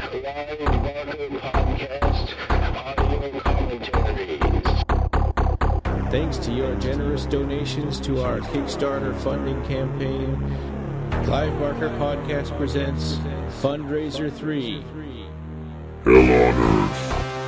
Clive Barker Podcast Audio Commentaries. Thanks to your generous donations to our Kickstarter funding campaign, Clive Barker Podcast presents Fundraiser 3. Hell on Earth.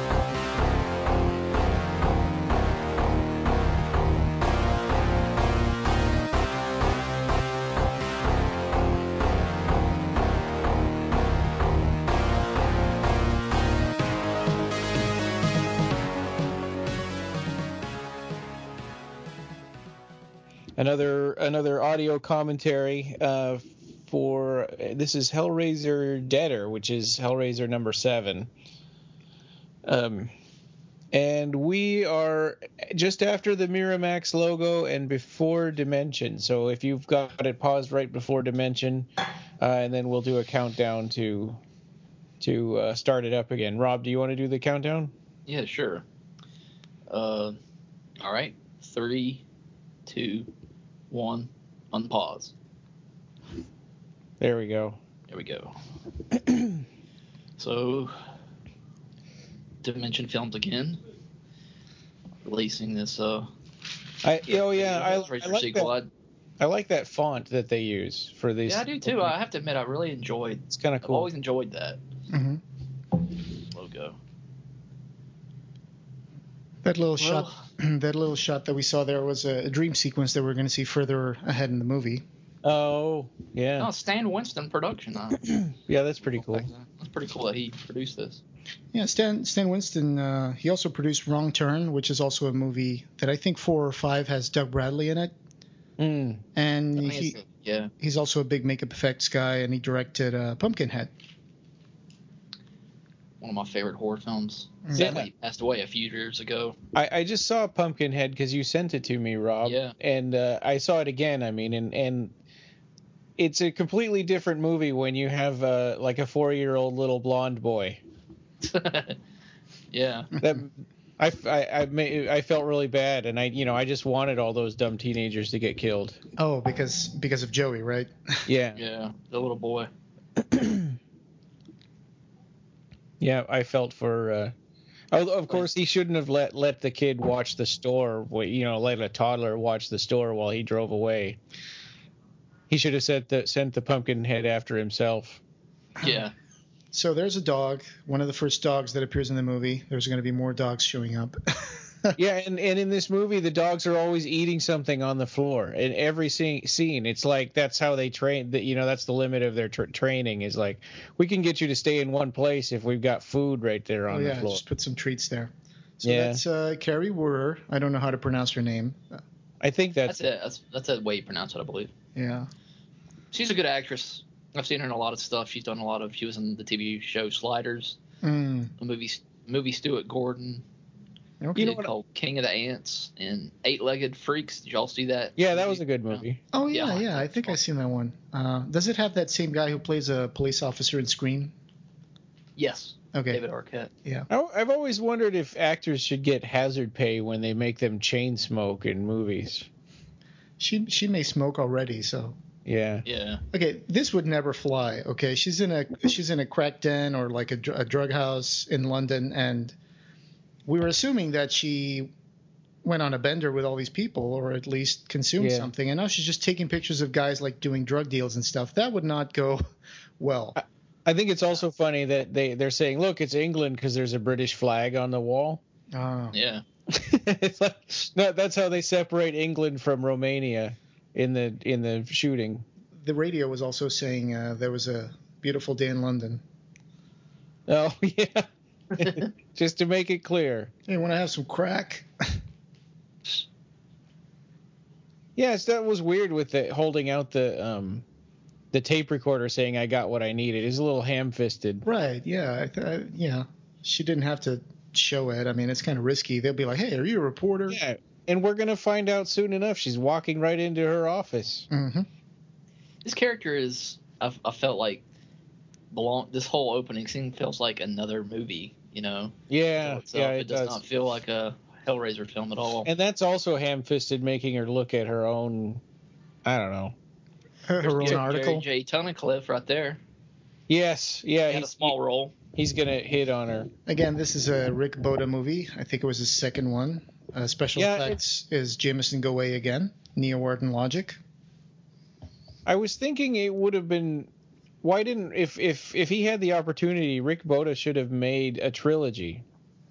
Another audio commentary for this is Hellraiser Deader, which is Hellraiser number 7. And we are just after the Miramax logo and before Dimension. So if you've got it paused right before Dimension, and then we'll do a countdown to start it up again. Rob, do you want to do the countdown? Yeah, sure. All right. 3, 2, 1, unpause. There we go. There we go. So, Dimension Films again, releasing this. I like sequel. that. I like that font that they use for these. Yeah, I do too. I have to admit, I really enjoyed. It's kind of cool. I've always enjoyed that logo. That little shot that we saw there was a dream sequence that we're going to see further ahead in the movie. Oh, yeah. No, Stan Winston production. Yeah, that's pretty cool. That's pretty cool that he produced this. Yeah, Stan Winston, he also produced Wrong Turn, which is also a movie that I think 4 or 5 has Doug Bradley in it. And he's also a big makeup effects guy, and he directed Pumpkinhead. One of my favorite horror films. Sadly, he passed away a few years ago. I just saw Pumpkinhead because you sent it to me, Rob. Yeah. And I saw it again, and it's a completely different movie when you have like a 4-year-old little blonde boy. Yeah. That I felt really bad, and I just wanted all those dumb teenagers to get killed. Oh, because of Joey, right? Yeah. Yeah, the little boy. Yeah, I felt for. Of course, he shouldn't have let the kid watch the store. Let a toddler watch the store while he drove away. He should have sent the Pumpkinhead after himself. Yeah. So there's a dog, one of the first dogs that appears in the movie. There's going to be more dogs showing up. Yeah, and in this movie, the dogs are always eating something on the floor. In every scene, it's like that's how they train. That's the limit of their training. Is like, we can get you to stay in one place if we've got food right there on the floor. Just put some treats there. So that's Carrie Wurr. I don't know how to pronounce her name. I think that's it. That's the way you pronounce it, I believe. Yeah. She's a good actress. I've seen her in a lot of stuff. She was in the TV show Sliders, the movie Stuart Gordon. Okay. Called King of the Ants and 8-Legged Freaks. Did y'all see that? Yeah, that was a good movie. Oh, yeah. I think I've seen that one. Does it have that same guy who plays a police officer in Scream? Yes. Okay. David Arquette. Yeah. I've always wondered if actors should get hazard pay when they make them chain smoke in movies. She may smoke already, so. Yeah. Yeah. Okay, this would never fly. Okay, she's in a crack den or like a drug house in London, and we were assuming that she went on a bender with all these people, or at least consumed something, and now she's just taking pictures of guys like doing drug deals and stuff. That would not go well. I think it's also funny that they're saying, look, it's England because there's a British flag on the wall. Yeah. It's like, no, that's how they separate England from Romania in the shooting. The radio was also saying there was a beautiful day in London. Oh, yeah. Just to make it clear. Hey, want to have some crack? Yes, that was weird with the holding out the tape recorder saying I got what I needed. It's a little ham-fisted. Right, yeah. Yeah. She didn't have to show it. I mean, it's kind of risky. They'll be like, hey, are you a reporter? Yeah, and we're going to find out soon enough. She's walking right into her office. Mm-hmm. This character is, I felt like, this whole opening scene feels like another movie, Yeah, it does not feel like a Hellraiser film at all. And that's also ham-fisted, making her look at her own, I don't know. Her own article. Jerry J. Tunnicliffe right there. Yes, yeah. He had a small role. he's gonna hit on her. Again, this is a Rick Boda movie. I think it was his second one. Special effects is Jameson Goey again. Neo Art and Logic. I was thinking it would have been. Why didn't if he had the opportunity, Rick Boda should have made a trilogy.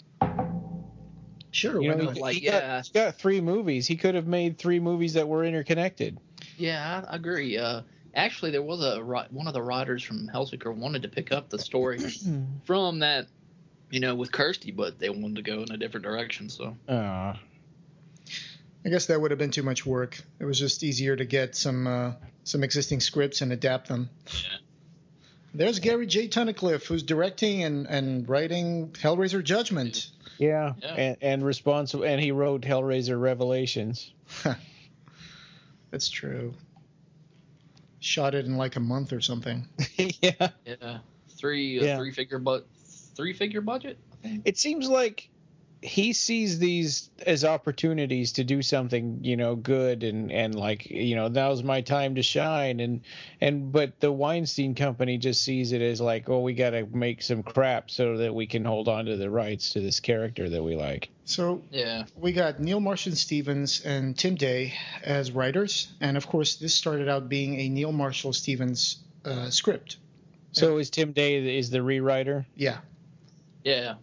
Sure, You why know, not? Like, he got 3 movies. He could have made 3 movies that were interconnected. Yeah, I agree. Actually, there was one of the writers from Hellseeker wanted to pick up the story from that, with Kirsty, but they wanted to go in a different direction. So. Ah. I guess that would have been too much work. It was just easier to get some existing scripts and adapt them. Yeah. There's Gary J. Tunnicliffe, who's directing and writing Hellraiser Judgment. Yeah. Yeah. And responsible, and he wrote Hellraiser Revelations. That's true. Shot it in like a month or something. Yeah. Yeah. Three-figure budget, I think. It seems like he sees these as opportunities to do something, good and like, now's my time to shine. But the Weinstein Company just sees it as like, oh, we got to make some crap so that we can hold on to the rights to this character that we like. So Yeah. we got Neil Marshall Stevens and Tim Day as writers. And, of course, this started out being a Neil Marshall Stevens script. So is Tim Day is the rewriter? Yeah. Yeah.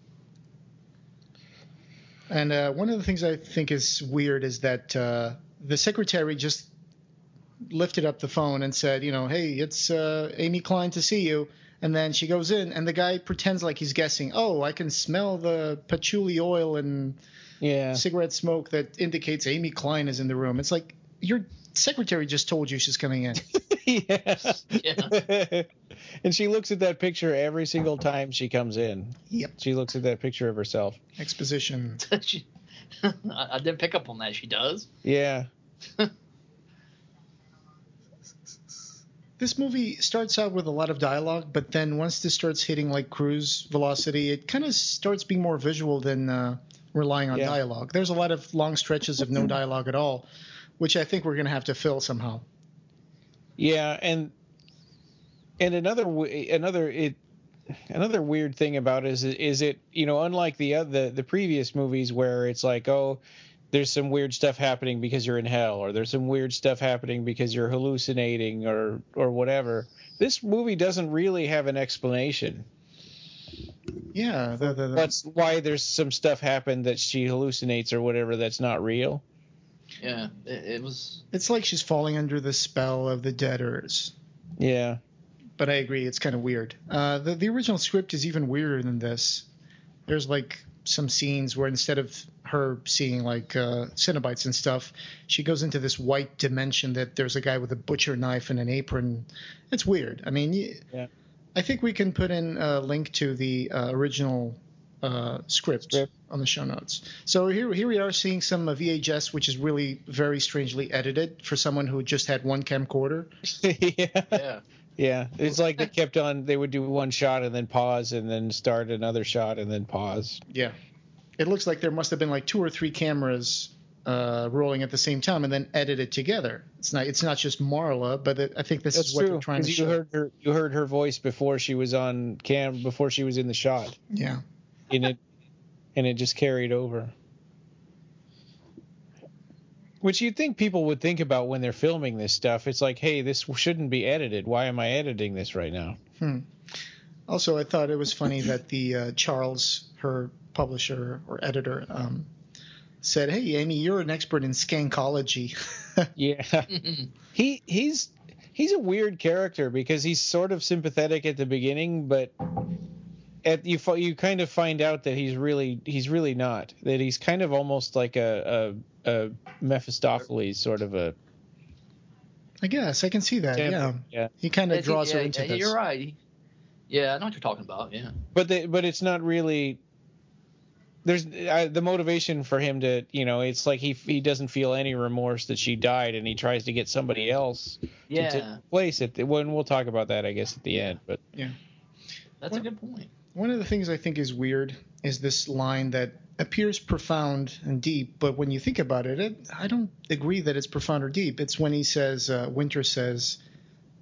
And one of the things I think is weird is that the secretary just lifted up the phone and said, hey, it's Amy Klein to see you. And then she goes in, and the guy pretends like he's guessing. Oh, I can smell the patchouli oil and cigarette smoke that indicates Amy Klein is in the room. It's like your secretary just told you she's coming in. Yeah. And she looks at that picture every single time she comes in. Yep. She looks at that picture of herself. Exposition. I didn't pick up on that. She does. Yeah. This movie starts out with a lot of dialogue, but then once this starts hitting like cruise velocity, it kind of starts being more visual than relying on dialogue. There's a lot of long stretches of no dialogue at all, which I think we're going to have to fill somehow. Yeah, and another weird thing about it is it unlike the previous movies where it's like, oh, there's some weird stuff happening because you're in hell, or there's some weird stuff happening because you're hallucinating or whatever. This movie doesn't really have an explanation. Yeah, that's why there's some stuff happened that she hallucinates or whatever that's not real. Yeah, it was. It's like she's falling under the spell of the debtors. Yeah. But I agree, it's kind of weird. The original script is even weirder than this. There's like some scenes where instead of her seeing like Cenobites and stuff, she goes into this white dimension that there's a guy with a butcher knife and an apron. It's weird. I mean, I think we can put in a link to the original script on the show notes. So here we are seeing some VHS, which is really very strangely edited for someone who just had one camcorder. Yeah, it's like they kept on. They would do one shot and then pause and then start another shot and then pause. Yeah, it looks like there must have been like 2 or 3 cameras rolling at the same time and then edited together. It's not just Marla, but I think this is what they're trying to show. You heard her voice before she was on cam, before she was in the shot. Yeah, and it just carried over. Which you'd think people would think about when they're filming this stuff. It's like, hey, this shouldn't be edited. Why am I editing this right now? Also, I thought it was funny that the Charles, her publisher or editor, said, "Hey, Amy, you're an expert in skankology." Yeah, he's a weird character because he's sort of sympathetic at the beginning, but you kind of find out that he's really not. That he's kind of almost like a Mephistopheles sort of a. I guess I can see that. Yeah. He kind of draws her into this. You're right. Yeah, I know what you're talking about. Yeah. But it's not really. There's the motivation for him to, it's like he doesn't feel any remorse that she died, and he tries to get somebody else to replace it. When we'll talk about that, I guess, at the end. But yeah, that's a good point. One of the things I think is weird is this line that appears profound and deep, but when you think about it, I don't agree that it's profound or deep. It's when he says, Winter says,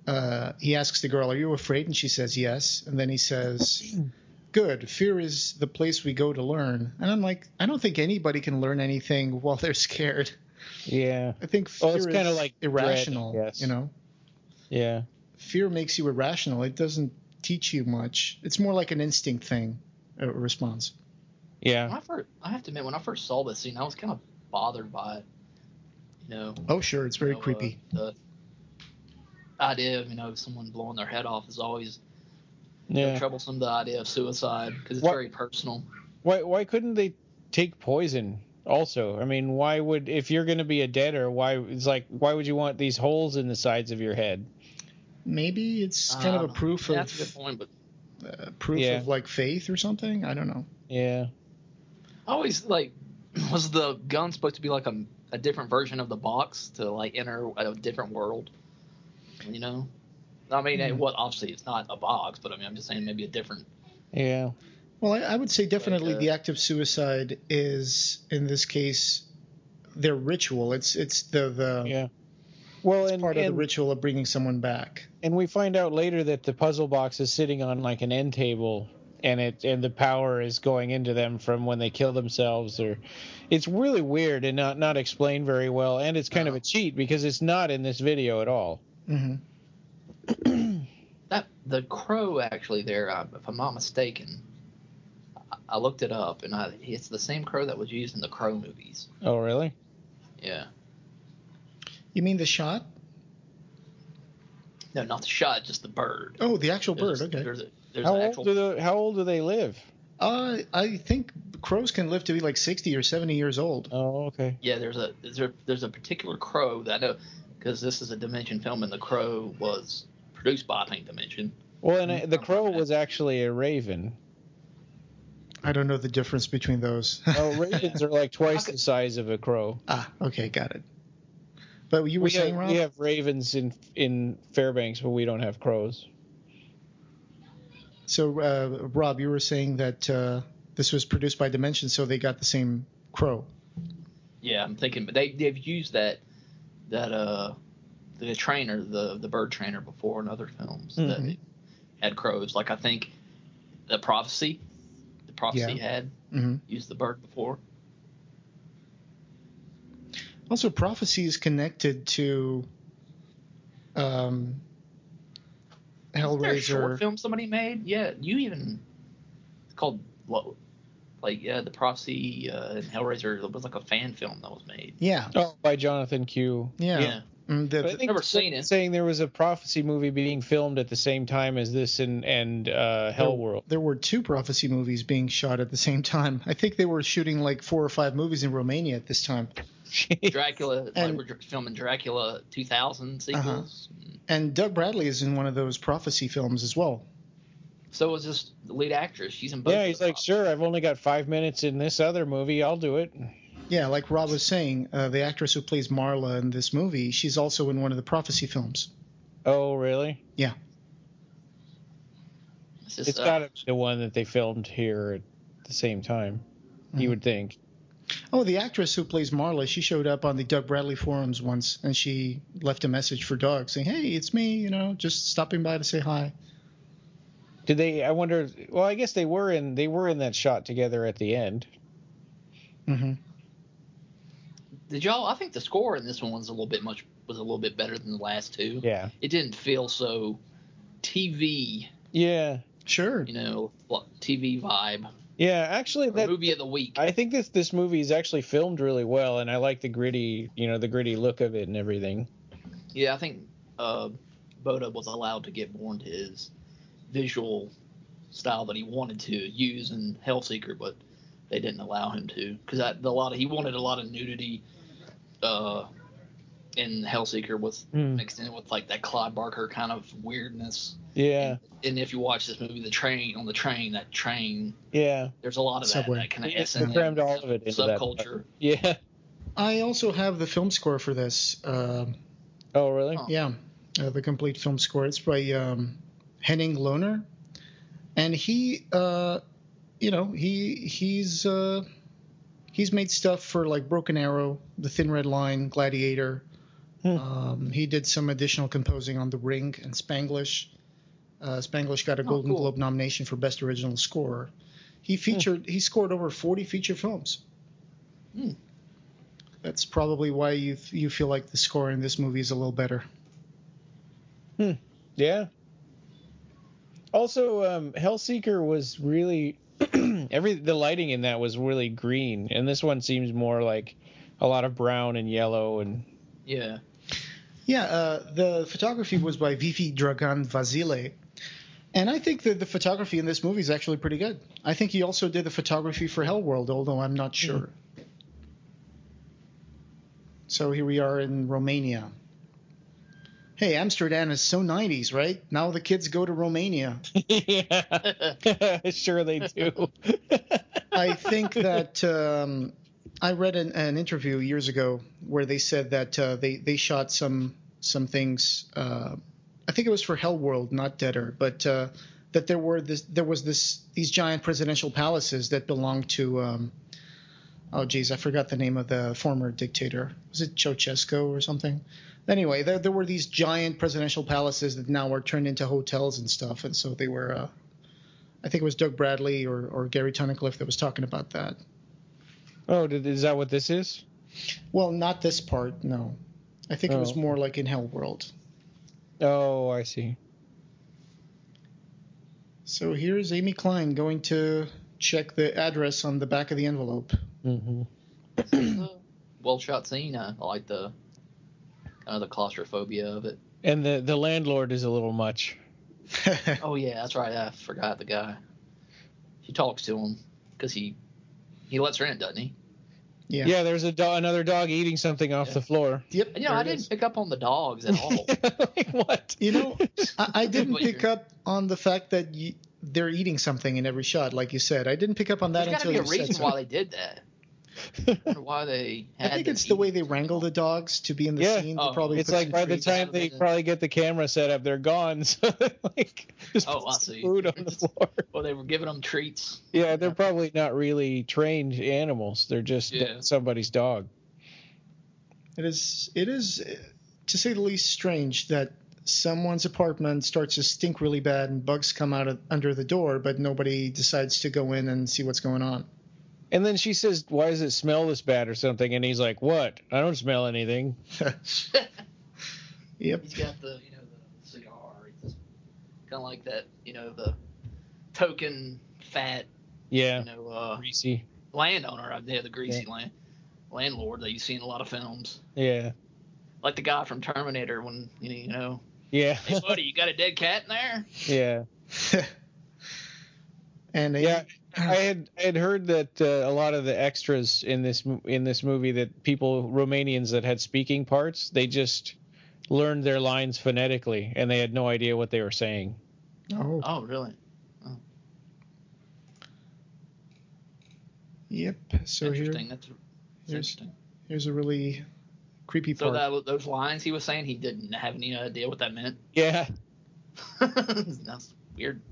he asks the girl, "Are you afraid?" And she says yes. And then he says, "Good. Fear is the place we go to learn." And I'm like, I don't think anybody can learn anything while they're scared. Yeah. I think fear it's kind of is like irrational. dread, I guess. You know, Yeah. fear makes you irrational. It doesn't teach you much. It's more like an instinct thing, a response. Yeah. I have to admit, when I first saw this scene, I was kind of bothered by it. You know. Oh, sure. It's very creepy. The idea of someone blowing their head off is always Yeah. troublesome. The idea of suicide because it's What- very personal. Why couldn't they take poison? Also, I mean, why would, if you're going to be a deader, why would you want these holes in the sides of your head? Maybe it's kind of a proof Yeah, that's a good of point, but of like faith or something. I don't know. Yeah. I always was the gun supposed to be like a different version of the box to like enter a different world? I mean, obviously it's not a box, but I mean, I'm just saying maybe a different. Yeah. Well, I would say definitely the act of suicide is, in this case, their ritual. It's the Yeah. Well, it's part of the ritual of bringing someone back. And we find out later that the puzzle box is sitting on like an end table, and the power is going into them from when they kill themselves. Or it's really weird and not explained very well, and it's kind of a cheat because it's not in this video at all. Mm-hmm. That the crow actually there, if I'm not mistaken, I looked it up, and it's the same crow that was used in the Crow movies. Oh, really? Yeah. You mean the shot? No, not the shot, just the bird. Oh, the actual bird. Okay. There's How an old actual. how old do they live? I think crows can live to be like 60 or 70 years old. Oh, okay. Yeah, there's a particular crow that I know because this is a Dimension film, and the crow was produced by, I think, Dimension. Well, and the crow was actually a raven. I don't know the difference between those. Oh, ravens are like twice the size of a crow. Okay, got it. But you were saying, Rob? We have ravens in Fairbanks, but we don't have crows. So, Rob, you were saying that this was produced by Dimension, so they got the same crow. Yeah, I'm thinking, but they've used that the trainer, the bird trainer, before in other films that had crows. Like I think the Prophecy had used the bird before. Also, Prophecy is connected to Hellraiser. Is there a short film somebody made? Yeah, it's called the Prophecy and Hellraiser. It was like a fan film that was made. Yeah. Oh, by Jonathan Q. Yeah. But I think never seen it. Saying there was a Prophecy movie being filmed at the same time as this and Hellworld. There were two Prophecy movies being shot at the same time. I think they were shooting like 4 or 5 movies in Romania at this time. Dracula, we're filming Dracula 2000 sequels. And Doug Bradley is in one of those Prophecy films as well. So was this the lead actress. She's in both. Yeah, he's like, sure, I've only got 5 minutes in this other movie. I'll do it. Yeah, like Rob was saying, the actress who plays Marla in this movie, she's also in one of the Prophecy films. Oh, really? Yeah. It's got to be the one that they filmed here at the same time, you would think. Oh, the actress who plays Marla, she showed up on the Doug Bradley forums once, and she left a message for Doug saying, "Hey, it's me, just stopping by to say hi." Did they? I wonder. Well, I guess they were in that shot together at the end. Mm-hmm. Did y'all? I think the score in this one was a little bit better than the last two. Yeah. It didn't feel so TV. Yeah. Sure. TV vibe. Yeah, actually, that movie of the week. I think this movie is actually filmed really well, and I like the gritty look of it and everything. Yeah, I think Boda was allowed to get more into his visual style that he wanted to use in Hellseeker, but they didn't allow him to because he wanted a lot of nudity in Hellseeker mixed in with like that Clive Barker kind of weirdness. Yeah. And if you watch this movie, that train, yeah, there's a lot of Subway. that kind of They crammed all of it into subculture. Yeah. I also have the film score for this. Oh, really? Yeah, the complete film score. It's by Henning Lohner, and he, he's made stuff for like Broken Arrow, The Thin Red Line, Gladiator, He did some additional composing on The Ring and Spanglish. Spanglish got a Golden Globe nomination for Best Original Score. He scored over 40 feature films. That's probably why you feel like the score in this movie is a little better. Yeah. Also, Hellseeker was really the lighting in that was really green, and this one seems more like a lot of brown and yellow and. Yeah. Yeah. The photography was by Vivi Dragan Vasile. And I think that the photography in this movie is actually pretty good. I think he also did the photography for Hellworld, although I'm not sure. So here we are in Romania. Hey, Amsterdam is so 90s, right? Now the kids go to Romania. Yeah, sure they do. I think that I read an interview years ago where they said that they shot some things. I think it was for Hellworld, not Deader, but that there was these giant presidential palaces that belonged to I forgot the name of the former dictator. Was it Ceausescu or something? Anyway, there were these giant presidential palaces that now are turned into hotels and stuff, and so they were. I think it was Doug Bradley or Gary Tunnicliffe that was talking about that. Oh, is that what this is? Well, not this part, no. I think it was more like in Hellworld. Oh, I see. So here's Amy Klein going to check the address on the back of the envelope. Mm-hmm. Well shot scene. I like the kind of the claustrophobia of it. And the landlord is a little much. Oh yeah, that's right. I forgot the guy. She talks to him because he lets her in, doesn't he? Yeah. Yeah, there's another dog eating something off the floor. Yep. And, I didn't pick up on the dogs at all. Like, what? I didn't pick up on the fact that they're eating something in every shot, like you said. I didn't pick up on that until you said so. There's got to be a reason why they did that. I wonder why they had I think it's the way they wrangle the dogs to be in the scene. It's like by the time they probably get the camera set up, they're gone. So like, just I put see. Food on the floor. Well, they were giving them treats. Yeah, they're probably not really trained animals. They're just somebody's dog. It is, to say the least, strange that someone's apartment starts to stink really bad and bugs come out under the door, but nobody decides to go in and see what's going on. And then she says, "Why does it smell this bad or something?" And he's like, "What? I don't smell anything." Yep. He's got the cigar. He's kind of like that, the token fat, greasy landowner. The greasy landlord that you see in a lot of films. Yeah. Like the guy from Terminator when Yeah. Hey buddy, you got a dead cat in there? Yeah. And I had heard that a lot of the extras in this movie, that Romanians that had speaking parts, they just learned their lines phonetically and they had no idea what they were saying. Oh, really? Oh. Yep. So interesting. That's interesting. Here's a really creepy part. So those lines he was saying, he didn't have any idea what that meant? Yeah. That's weird.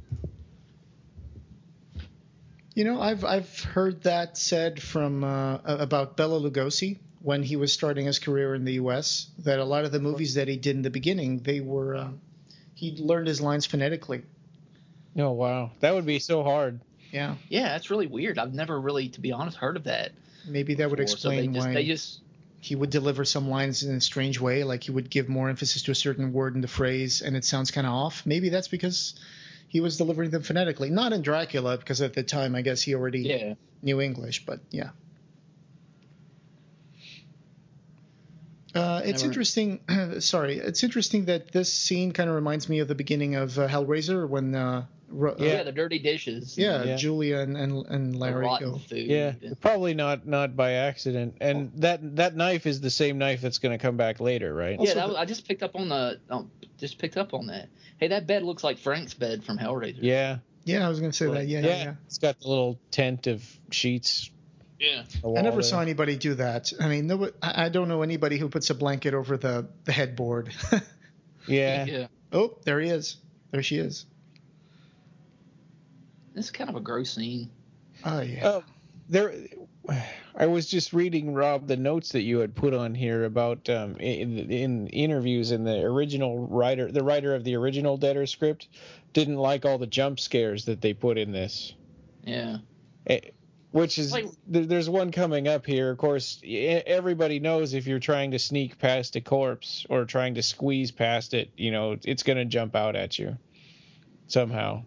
I've heard that said from about Bela Lugosi when he was starting his career in the U.S. that a lot of the movies that he did in the beginning, he learned his lines phonetically. Oh wow, that would be so hard. Yeah. Yeah, that's really weird. I've never really, to be honest, heard of that. Maybe that would explain why he would deliver some lines in a strange way, like he would give more emphasis to a certain word in the phrase, and it sounds kind of off. Maybe that's because he was delivering them phonetically. Not in Dracula, because at the time, I guess he already knew English, but yeah. It's interesting. It's interesting that this scene kind of reminds me of the beginning of Hellraiser when the dirty dishes. Yeah, Julia and Larry go. Food. Yeah, probably not by accident. And that knife is the same knife that's going to come back later, right? Yeah, I just picked up on that. Hey, that bed looks like Frank's bed from Hellraiser. Yeah. Yeah, I was going to say that. Yeah. It's got the little tent of sheets. Yeah. I never saw anybody do that. I mean, I don't know anybody who puts a blanket over the headboard. Yeah. Oh, there he is. There she is. This is kind of a gross scene. Oh, yeah. I was just reading, Rob, the notes that you had put on here about in interviews, and the writer of the original Deader script didn't like all the jump scares that they put in this. Yeah. Which is, there's one coming up here. Of course, everybody knows if you're trying to sneak past a corpse or trying to squeeze past it, it's going to jump out at you somehow.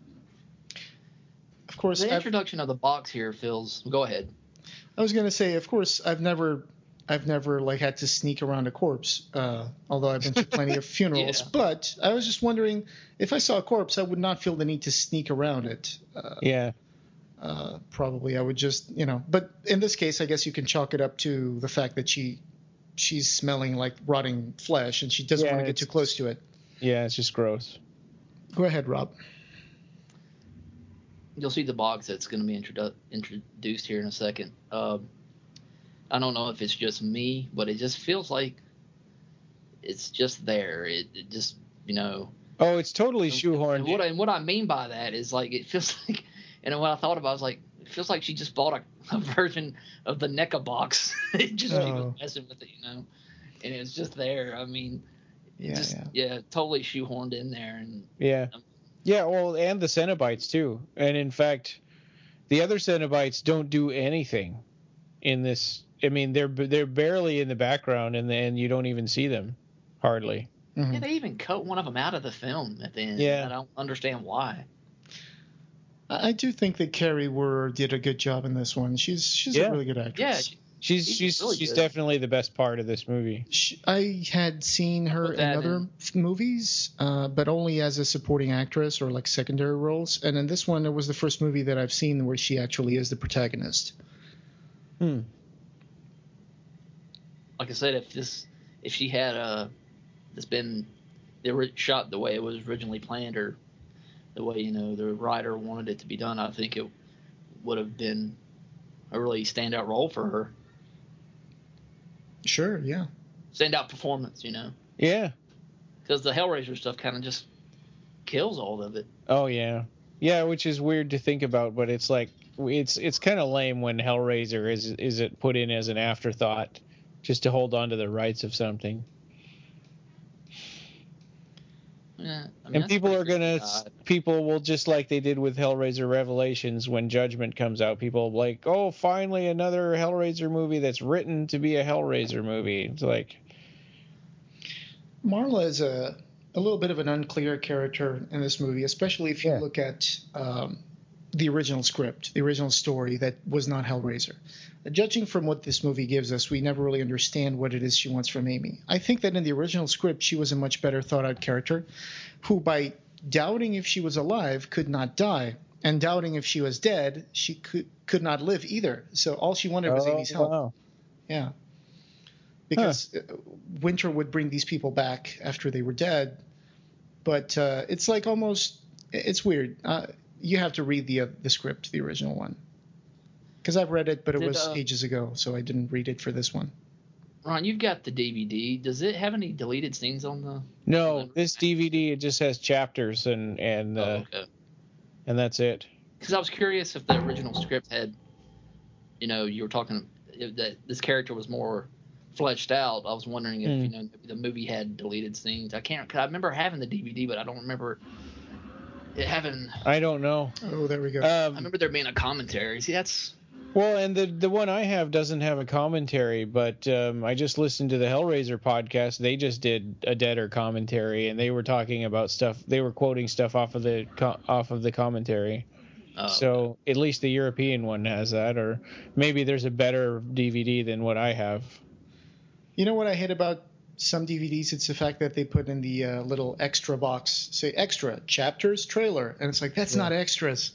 Of course, the introduction of the box here feels. Go ahead. I was gonna say, of course, I've never like had to sneak around a corpse, although I've been to plenty of funerals. Yeah. But I was just wondering, if I saw a corpse, I would not feel the need to sneak around it. Probably I would just, But in this case, I guess you can chalk it up to the fact that she's smelling like rotting flesh, and she doesn't want to get too close to it. Yeah, it's just gross. Go ahead, Rob. You'll see the box that's going to be introduced here in a second. I don't know if it's just me, but it just feels like it's just there. It just, Oh, it's totally shoehorned. And what I mean by that is, like, it feels like, and what I thought about was, like, it feels like she just bought a version of the NECA box. She was messing with it, and it's just there. I mean, totally shoehorned in there. And Yeah, well, and the Cenobites too. And in fact, the other Cenobites don't do anything in this. I mean, they're barely in the background, and you don't even see them hardly. Mm-hmm. Yeah, they even cut one of them out of the film at the end. Yeah. I don't understand why. I do think that Carrie Wurr did a good job in this one. She's a really good actress. Yeah, she's really good. definitely the best part of this movie. I had seen her in other movies, but only as a supporting actress or like secondary roles. And in this one, it was the first movie that I've seen where she actually is the protagonist. Like I said, if she had shot the way it was originally planned, or the way the writer wanted it to be done, I think it would have been a really standout role for her. Sure, yeah. Standout performance, Yeah. Because the Hellraiser stuff kind of just kills all of it. Oh yeah, yeah, which is weird to think about, but it's like it's kind of lame when Hellraiser is it put in as an afterthought, just to hold on to the rights of something. Yeah, and people will, just like they did with Hellraiser Revelations, when Judgment comes out, people will be like, oh, finally another Hellraiser movie that's written to be a Hellraiser movie. It's like, Marla is a little bit of an unclear character in this movie, especially if you look at the original script, the original story that was not Hellraiser. Judging from what this movie gives us, we never really understand what it is she wants from Amy. I think that in the original script, she was a much better thought-out character who, by doubting if she was alive, could not die, and doubting if she was dead, she could not live either. So all she wanted was Amy's help. Wow. Yeah. Because Winter would bring these people back after they were dead, but it's like it's weird. You have to read the script, the original one. Because I've read it, but it was ages ago, so I didn't read it for this one. Ron, you've got the DVD. Does it have any deleted scenes on the? No, this DVD, it just has chapters and that's it. Because I was curious if the original script had, you were talking that this character was more fleshed out. I was wondering if the movie had deleted scenes. I remember having the DVD, but I don't remember it having. I don't know. Oh, there we go. I remember there being a commentary. See, that's. Well, and the one I have doesn't have a commentary, but I just listened to the Hellraiser podcast. They just did a Deader commentary, and they were talking about stuff. They were quoting stuff off of the commentary. So at least the European one has that, or maybe there's a better DVD than what I have. You know what I hate about some DVDs? It's the fact that they put in the little extra box, say extra, chapters, trailer, and it's like, that's not extras.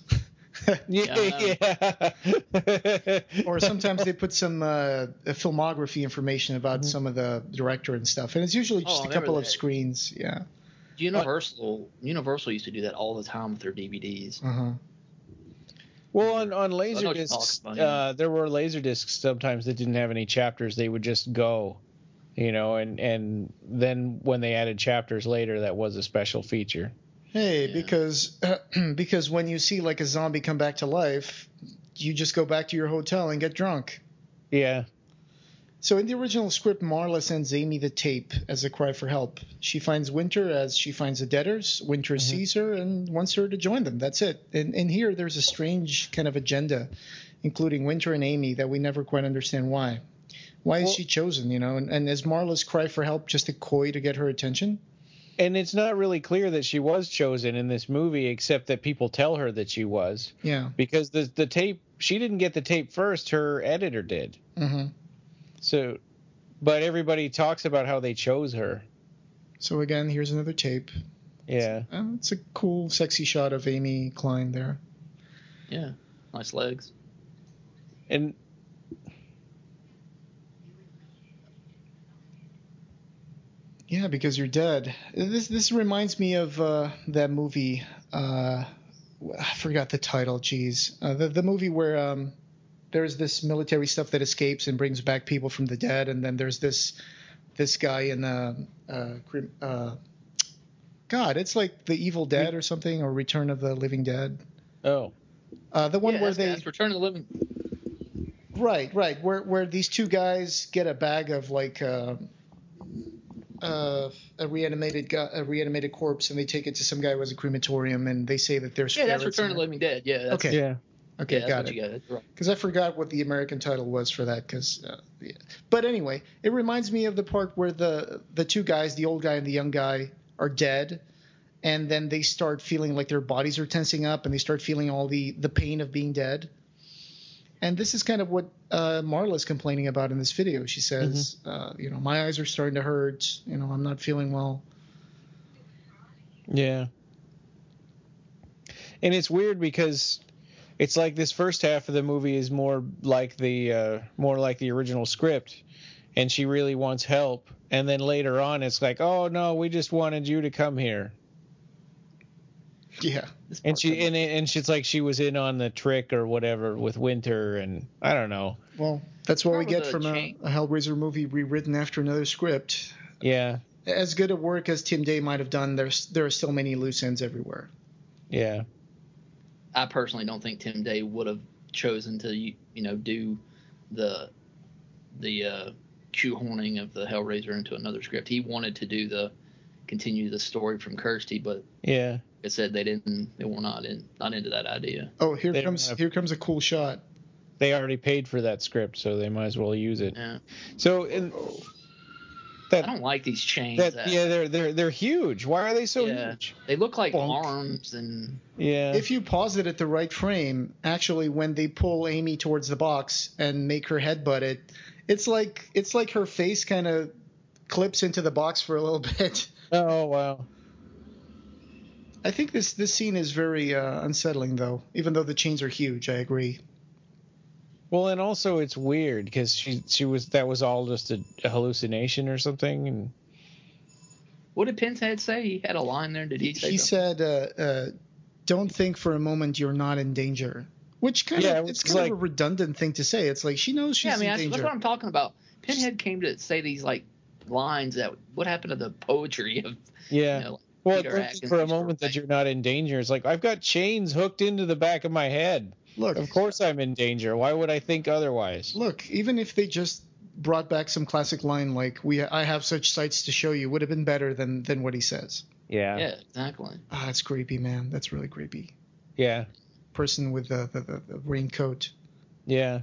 Yeah. Or sometimes they put some filmography information about some of the director and stuff, and it's usually just a couple of screens. Yeah. Universal used to do that all the time with their DVDs. Uh-huh. Well, on Laserdiscs, there were Laserdiscs sometimes that didn't have any chapters. They would just go, and then when they added chapters later, that was a special feature. Hey, because when you see like a zombie come back to life, you just go back to your hotel and get drunk. Yeah. So in the original script, Marla sends Amy the tape as a cry for help. She finds Winter as she finds the debtors. Winter sees her and wants her to join them. That's it. And here there's a strange kind of agenda, including Winter and Amy, that we never quite understand why. Why is she chosen, you know? And is Marla's cry for help just a coy to get her attention? And it's not really clear that she was chosen in this movie, except that people tell her that she was. Yeah. Because the tape, she didn't get the tape first, her editor did. Mm-hmm. So, but everybody talks about how they chose her. So again, here's another tape. Yeah. It's a cool, sexy shot of Amy Klein there. Yeah, nice legs. And yeah, because you're dead. This reminds me of that movie. I forgot the title. Geez, the movie where there's this military stuff that escapes and brings back people from the dead, and then there's this guy in God, it's like The Evil Dead or something, or Return of the Living Dead. oh, The one where that's Return of the Living. right, where these two guys get a bag of like a reanimated corpse, and they take it to some guy who has a crematorium, and they say that there's Yeah, that's ferrets Return in of the it. Living Dead. Yeah. That's, Okay. yeah. Okay, yeah, got that's it. what you got. That's right. Because I forgot what the American title was for that. Yeah. But anyway, it reminds me of the part where the two guys, the old guy and the young guy, are dead, and then they start feeling like their bodies are tensing up, and they start feeling all the pain of being dead. And this is kind of what Marla's complaining about in this video. She says, my eyes are starting to hurt. I'm not feeling well. Yeah. And it's weird because it's like this first half of the movie is more like the original script, and she really wants help. And then later on, it's like, oh no, we just wanted you to come here. Yeah. And she's like she was in on the trick or whatever with Winter, and I don't know. Well, that's what we Probably get the from a Hellraiser movie rewritten after another script. Yeah. As good a work as Tim Day might have done, there are still many loose ends everywhere. Yeah. I personally don't think Tim Day would have chosen to, do the shoehorning of the Hellraiser into another script. He wanted to continue the story from Kirsty, but Yeah. like I said, they were not into that idea. Oh, here They comes a cool shot. They already paid for that script, so they might as well use it. Yeah. So I don't like these chains. they're huge. Why are they so huge? They look like Bonk. arms and Yeah. If you pause it at the right frame, actually, when they pull Amy towards the box and make her headbutt it, it's like her face kind of clips into the box for a little bit. Oh wow. I think this scene is very unsettling, though. Even though the chains are huge, I agree. Well, and also it's weird because that was all just a hallucination or something. And what did Pinhead say? He had a line there. Did he say? He something? said, "Don't think for a moment you're not in danger," which it's kind of a redundant thing to say. It's like she knows she's in danger. That's what I'm talking about. Pinhead came to say these like lines that what happened to the poetry of Well, Peter don't Atkins think for a sort of moment that thing. you're not in danger. It's like I've got chains hooked into the back of my head. Look, Of course I'm in danger. Why would I think otherwise? Look, even if they just brought back some classic line like I have such sights to show you would have been better than what he says. Yeah. Yeah, exactly. That's creepy, man. That's really creepy. Yeah. Person with the raincoat. Yeah.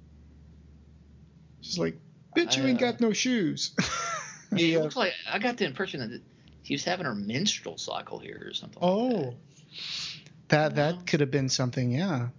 She's like, bitch, you ain't got no shoes. It looks like I got the impression that she was having her menstrual cycle here or something. Oh. That could have been something, yeah.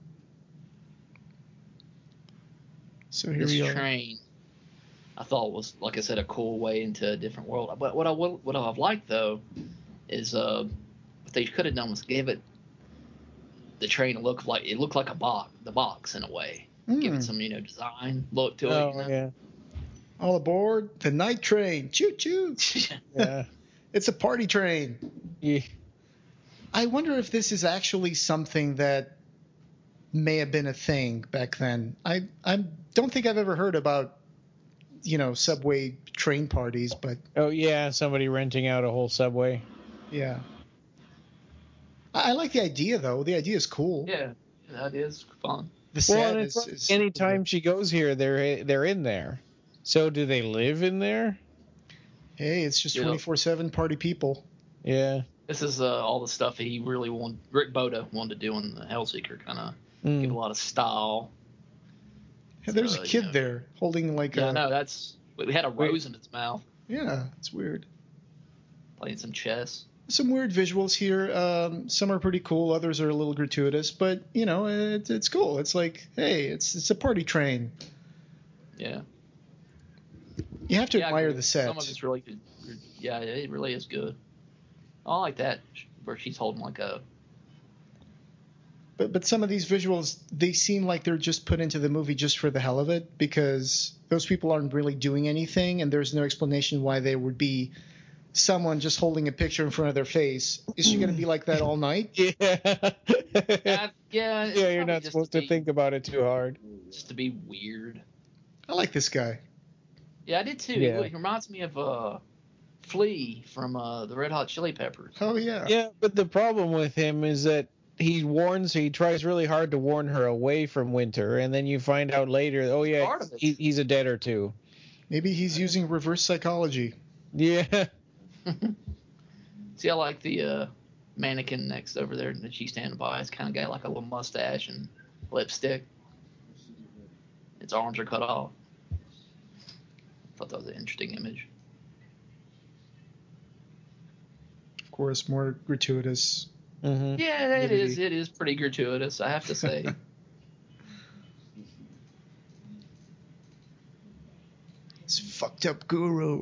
So here This we are. train, I thought was, like I said, a cool way into a different world. But what I've liked though is what they could have done was give it the train looked like a box, the box in a way, give it some design look to it. Oh, yeah. All aboard the night train. Choo choo. Yeah. It's a party train. Yeah. I wonder if this is actually something that may have been a thing back then. I don't think I've ever heard about, subway train parties, but Oh, yeah. Somebody renting out a whole subway. yeah. I like the idea, though. The idea is cool. Yeah, that is fun. The Well, set and it's is like anytime she goes here, they're in there. So do they live in there? hey, it's just Yeah. 24/7 party people. Yeah. This is all the stuff he really wanted. Rick Boda wanted to do in the Hellseeker, kind of give a lot of style. Hey, there's a So, kid there holding like Yeah, a. no, that's we had a rose in its mouth, Yeah, it's weird. playing some chess. Some weird visuals here. Some are pretty cool. Others are a little gratuitous, but you know, it's cool. It's like, hey, it's a party train. Yeah, You have to yeah, I admire agree. the set. Some of it's really good. Yeah, it really is good. I like that where she's holding like a. But some of these visuals, they seem like they're just put into the movie just for the hell of it, because those people aren't really doing anything, and there's no explanation why there would be someone just holding a picture in front of their face. Is she going to be like that all night? Yeah. Yeah, it's Yeah, you're probably not just supposed to be- think about it too hard. Just to be weird. I like this guy. Yeah, I did too. Yeah. He reminds me of Flea from the Red Hot Chili Peppers. Oh yeah. Yeah, but the problem with him is that he tries really hard to warn her away from Winter, and then you find out later, oh yeah, Part of it. he's a dead or two. Maybe he's using reverse psychology. Yeah. See, I like the mannequin next over there that she's standing by. It's kind of got like a little mustache and lipstick. Its arms are cut off. Thought that was an interesting image. Of course, more gratuitous. Hmm. Yeah, it is. Nudity. It is pretty gratuitous, I have to say. This fucked up guru.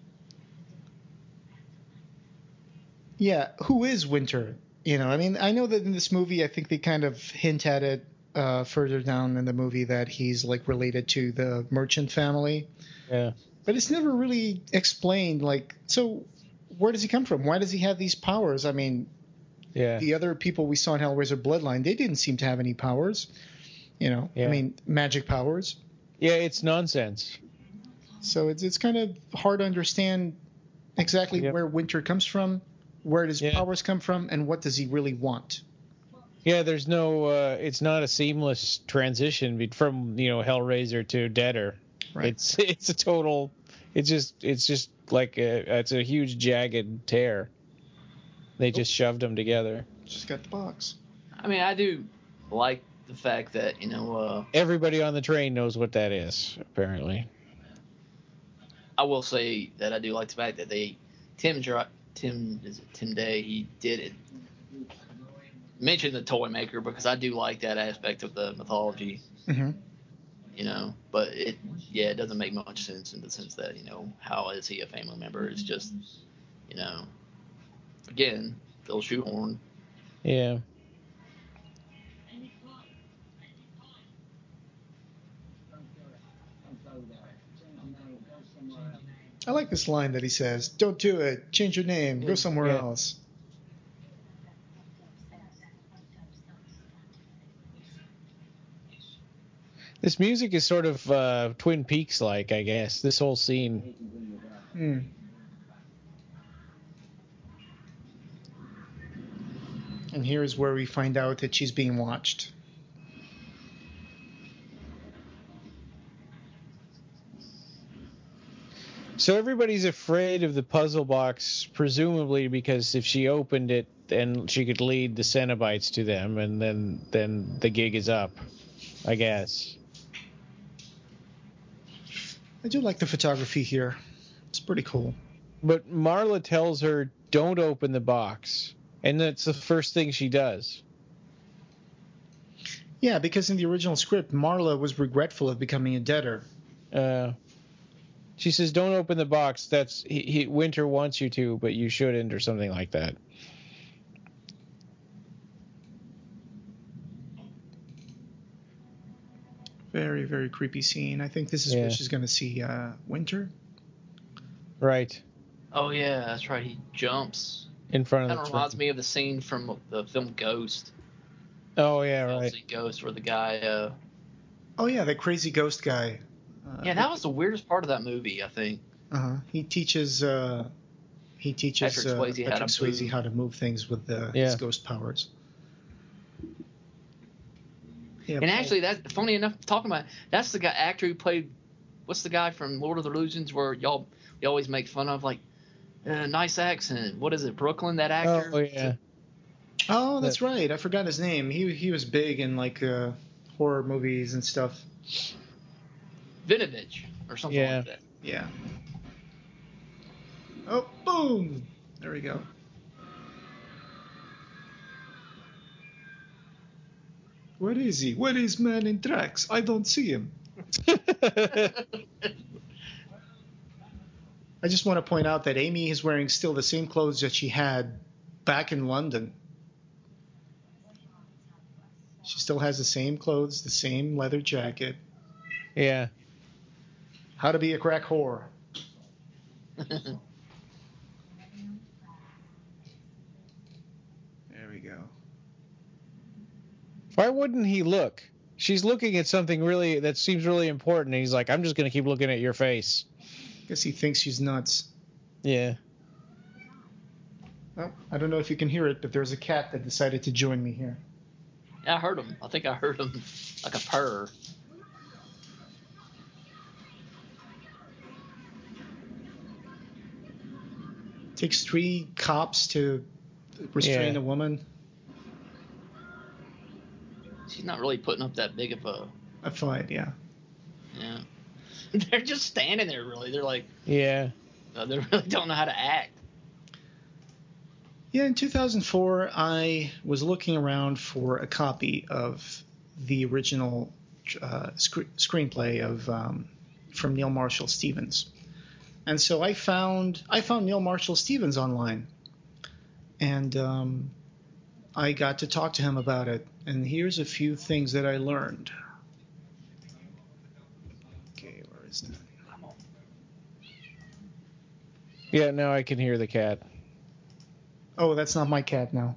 Yeah, who is Winter? You know, I mean, I know that in this movie, I think they kind of hint at it further down in the movie that he's like related to the merchant family, Yeah. but it's never really explained. Like, so where does he come from? Why does he have these powers? I mean, Yeah. the other people we saw in Hellraiser Bloodline, they didn't seem to have any powers. You know, Yeah. I mean, magic powers. Yeah, it's nonsense. So it's kind of hard to understand exactly Yep. where Winter comes from, where does Yeah. powers come from, and what does he really want. Yeah, there's no. It's not a seamless transition from Hellraiser to Deader. Right. It's a total. It's just like it's a huge jagged tear. They just shoved them together. Just got the box. I mean, I do like the fact that, Everybody on the train knows what that is. Apparently. I will say that I do like the fact that Tim Day, he did it. Mention the toy maker because I do like that aspect of the mythology, Mm-hmm. but it doesn't make much sense in the sense that, how is he a family member? It's just, again, Phil Shoehorn. Yeah. I like this line that he says, "Don't do it. Change your name. Go somewhere Yeah. else." This music is sort of Twin Peaks like, I guess. This whole scene. Hmm. And here is where we find out that she's being watched. So everybody's afraid of the puzzle box, presumably because if she opened it, then she could lead the Cenobites to them, and then the gig is up, I guess. I do like the photography here. It's pretty cool. But Marla tells her, don't open the box. And that's the first thing she does. Yeah, because in the original script, Marla was regretful of becoming a debtor. She says, don't open the box. That's Winter wants you to, but you shouldn't, or something like that. Very, very creepy scene. I think this is where Yeah. she's going to see Winter. Right. Oh, yeah, that's right. He jumps. In front Kind of of the reminds train. me of the scene from the film Ghost. Oh, yeah, right. Ghost, where the guy. Oh, yeah, that crazy ghost guy. Yeah, that was the weirdest part of that movie, I think. Uh-huh. He teaches Patrick Swayze how to move things with his ghost powers. Yeah, And actually, that's funny enough. Talking about that's the guy actor who played. What's the guy from Lord of the Illusions where you always make fun of, like, nice accent. What is it, Brooklyn? That actor. Oh yeah. Oh, that's right. I forgot his name. He was big in like horror movies and stuff. Vinovich or something Yeah. like that. Yeah. Oh, boom! There we go. Where is he? Where is Man in Tracks? I don't see him. I just want to point out that Amy is wearing still the same clothes that she had back in London. She still has the same clothes, the same leather jacket. Yeah. How to be a crack whore. There we go. Why wouldn't he look? She's looking at something really that seems really important, and he's like, "I'm just gonna keep looking at your face." Guess he thinks she's nuts. Yeah. Well, I don't know if you can hear it, but there's a cat that decided to join me here. Yeah, I heard him. I think I heard him like a purr. Takes 3 cops to restrain Yeah. a woman. She's not really putting up that big of A fight, yeah. yeah. They're just standing there. Really, they're like Yeah. they really don't know how to act. Yeah, in 2004, I was looking around for a copy of the original screenplay of from Neil Marshall Stevens, and so I found Neil Marshall Stevens online, and I got to talk to him about it. And here's a few things that I learned. Okay, where is that? Yeah. Now I can hear the cat. Oh, that's not my cat now.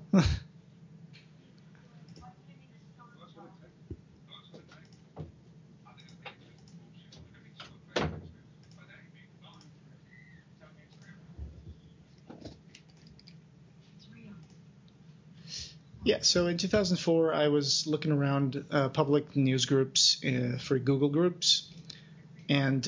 Yeah, so in 2004, I was looking around public news groups for Google groups, and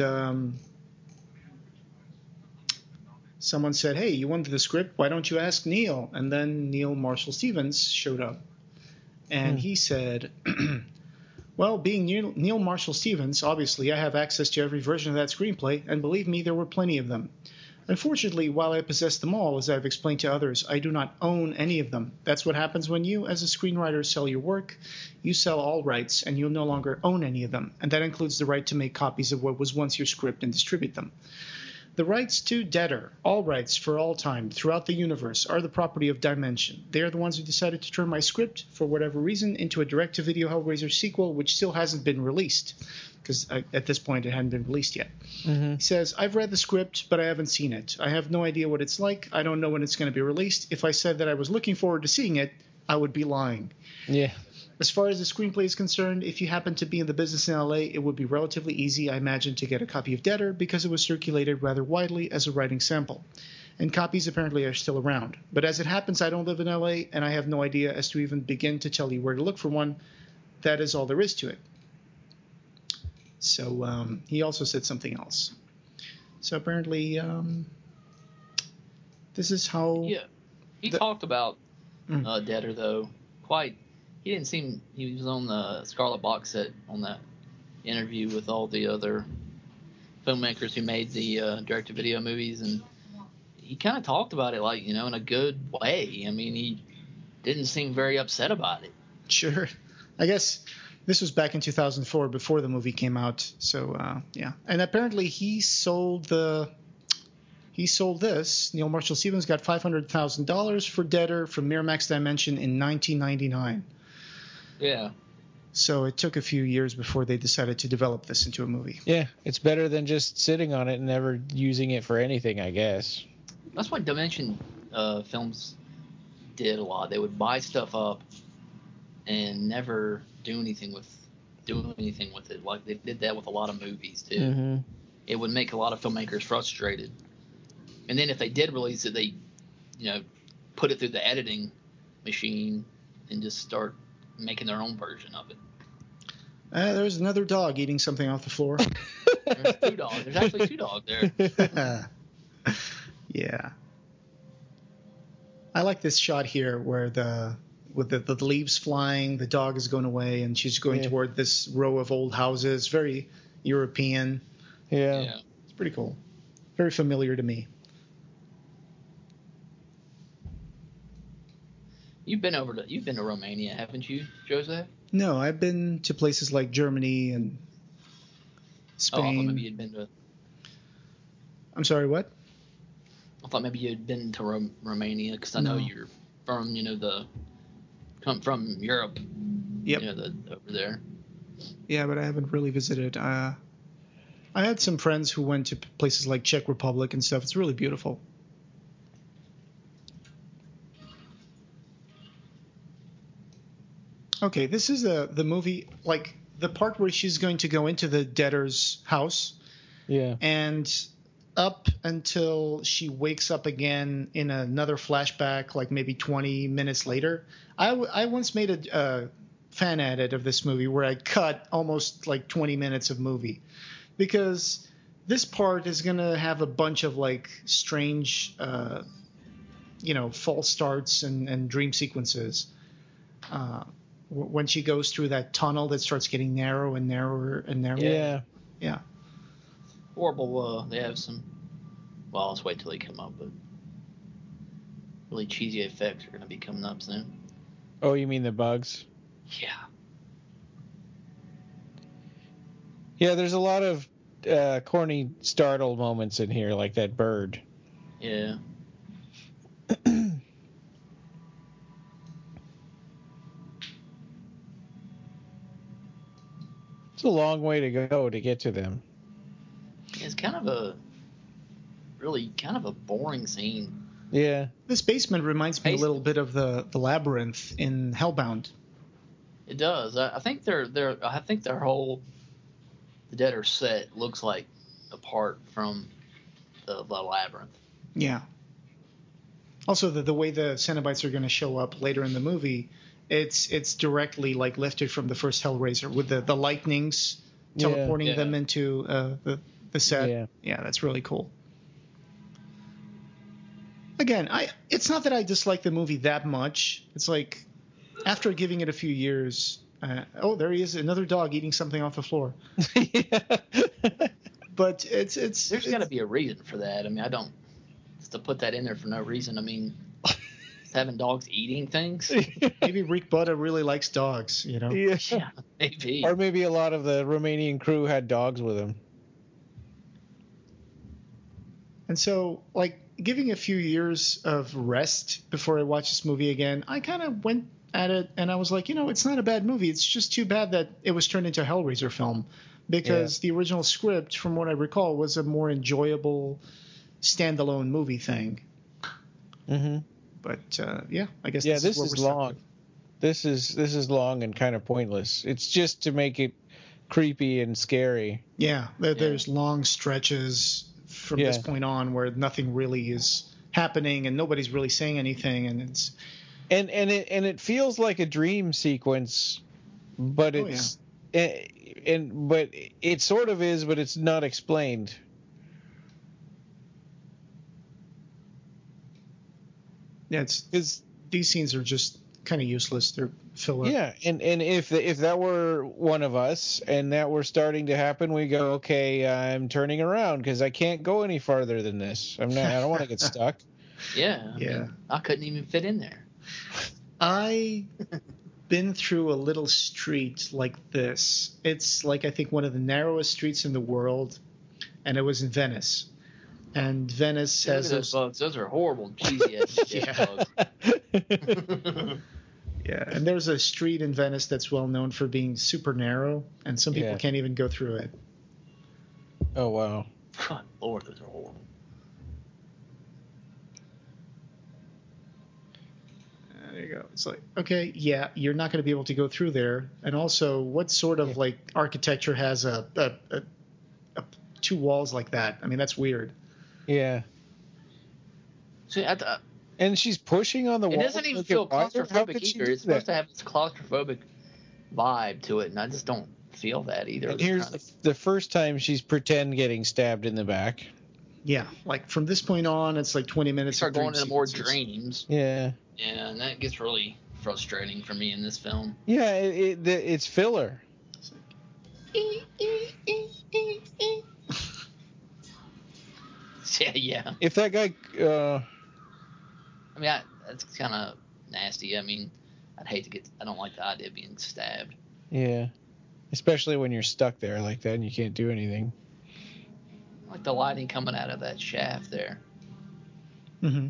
someone said, "Hey, you wanted the script? Why don't you ask Neil?" And then Neil Marshall Stevens showed up, and he said, "Well, being Neil Marshall Stevens, obviously I have access to every version of that screenplay, and believe me, there were plenty of them. Unfortunately, while I possess them all, as I've explained to others, I do not own any of them. That's what happens when you, as a screenwriter, sell your work. You sell all rights, and you'll no longer own any of them, and that includes the right to make copies of what was once your script and distribute them. The rights to Deader, all rights for all time, throughout the universe, are the property of Dimension. They are the ones who decided to turn my script, for whatever reason, into a direct-to-video Hellraiser sequel, which still hasn't been released, because at this point it hadn't been released yet." He says, "I've read the script, but I haven't seen it. I have no idea what it's like. I don't know when it's going to be released. If I said that I was looking forward to seeing it, I would be lying. Yeah. As far as the screenplay is concerned, if you happen to be in the business in LA, it would be relatively easy, I imagine, to get a copy of Deader because it was circulated rather widely as a writing sample. And copies apparently are still around. But as it happens, I don't live in LA, and I have no idea as to even begin to tell you where to look for one. That is all there is to it." So he also said something else. So apparently this is how... Yeah, he talked about Deader though. He didn't seem. He was on the Scarlet Box set on that interview with all the other filmmakers who made the direct-to-video movies, and he kind of talked about it like, in a good way. I mean, he didn't seem very upset about it. Sure. I guess this was back in 2004 before the movie came out. So, yeah. And apparently he sold this. Neil Marshall Stevens got $500,000 for Deader from Miramax Dimension in 1999. Yeah. So it took a few years before they decided to develop this into a movie. Yeah. It's better than just sitting on it and never using it for anything, I guess. That's what Dimension films did a lot. They would buy stuff up and never do anything with it. Like they did that with a lot of movies too. Mm-hmm. It would make a lot of filmmakers frustrated. And then if they did release it, they, put it through the editing machine and just start making their own version of it. There's another dog eating something off the floor. There's 2 dogs. There's actually 2 dogs there. Yeah. I like this shot here where with the leaves flying, the dog is going away, and she's going toward this row of old houses. Very European. Yeah. It's pretty cool. Very familiar to me. You've been to Romania, haven't you, Joseph? No, I've been to places like Germany and Oh, I thought Spain. maybe you'd been to. I'm sorry, what? I thought maybe you'd been to Romania because I know No. you're from, come from Europe. Yep. Over there. Yeah, but I haven't really visited. I had some friends who went to places like Czech Republic and stuff. It's really beautiful. Okay, this is the movie, like the part where she's going to go into the debtor's house, Yeah. and up until she wakes up again in another flashback, like maybe 20 minutes later. I once made a fan edit of this movie where I cut almost like 20 minutes of movie, because this part is going to have a bunch of like strange, false starts and dream sequences. When she goes through that tunnel that starts getting narrow and narrower and narrower. Yeah. Yeah. Horrible. They have some. Well, let's wait till they come up, but really cheesy effects are going to be coming up soon. Oh, you mean the bugs? Yeah. Yeah, there's a lot of corny startle moments in here, like that bird. Yeah. It's a long way to go to get to them. It's kind of a boring scene. Yeah. This basement reminds me a little bit of the labyrinth in Hellbound. It does. I think their whole the debtor set looks like a part from the labyrinth. Yeah. Also, the way the Cenobites are going to show up later in the movie, it's directly like lifted from the first Hellraiser with the lightnings teleporting them into the set. Yeah, that's really cool. Again, it's not that I dislike the movie that much. It's like after giving it a few years, there he is, another dog eating something off the floor. But it's there's got to be a reason for that. I mean, I don't just to put that in there for no reason. I mean, having dogs eating things. Maybe Rick Buda really likes dogs, Yeah. Yeah, maybe. Or maybe a lot of the Romanian crew had dogs with them. And so, like, giving a few years of rest before I watch this movie again, I kind of went at it and I was like, it's not a bad movie. It's just too bad that it was turned into a Hellraiser film, because the original script, from what I recall, was a more enjoyable standalone movie thing. Mm-hmm. But I guess this is what is we're stuck long. with. This is long and kind of pointless. It's just to make it creepy and scary. Yeah, there's long stretches from this point on where nothing really is happening and nobody's really saying anything, and it's and it feels like a dream sequence, but it's but it sort of is, but it's not explained. Yeah, these scenes are just kind of useless. They're filler. Yeah, and if that were one of us and that were starting to happen, we go, okay, I'm turning around because I can't go any farther than this. I don't want to get stuck. Yeah. I mean, I couldn't even fit in there. I been through a little street like this. It's like, I think, one of the narrowest streets in the world, and it was in Venice. And Venice has those bugs. Those are horrible, cheesy ass bugs. Yeah, and there's a street in Venice that's well known for being super narrow, and some people can't even go through it. Oh wow! God, Lord, those are horrible. There you go. It's like, okay, yeah, you're not going to be able to go through there. And also, what sort of like architecture has a two walls like that? I mean, that's weird. Yeah. See, and she's pushing on the wall. It doesn't even feel claustrophobic either. It's supposed to have this claustrophobic vibe to it, and I just don't feel that either. And here's the first time she's pretend getting stabbed in the back. Yeah, like from this point on, it's like 20 minutes. Start of dream going into more sequences. dreams. Yeah. Yeah, and that gets really frustrating for me in this film. Yeah, it's filler. Yeah. If that guy, I mean, that's kind of nasty. I mean, I'd hate to get. I don't like the idea of being stabbed. yeah, especially when you're stuck there like that and you can't do anything. Like the lighting coming out of that shaft there. Mm-hmm.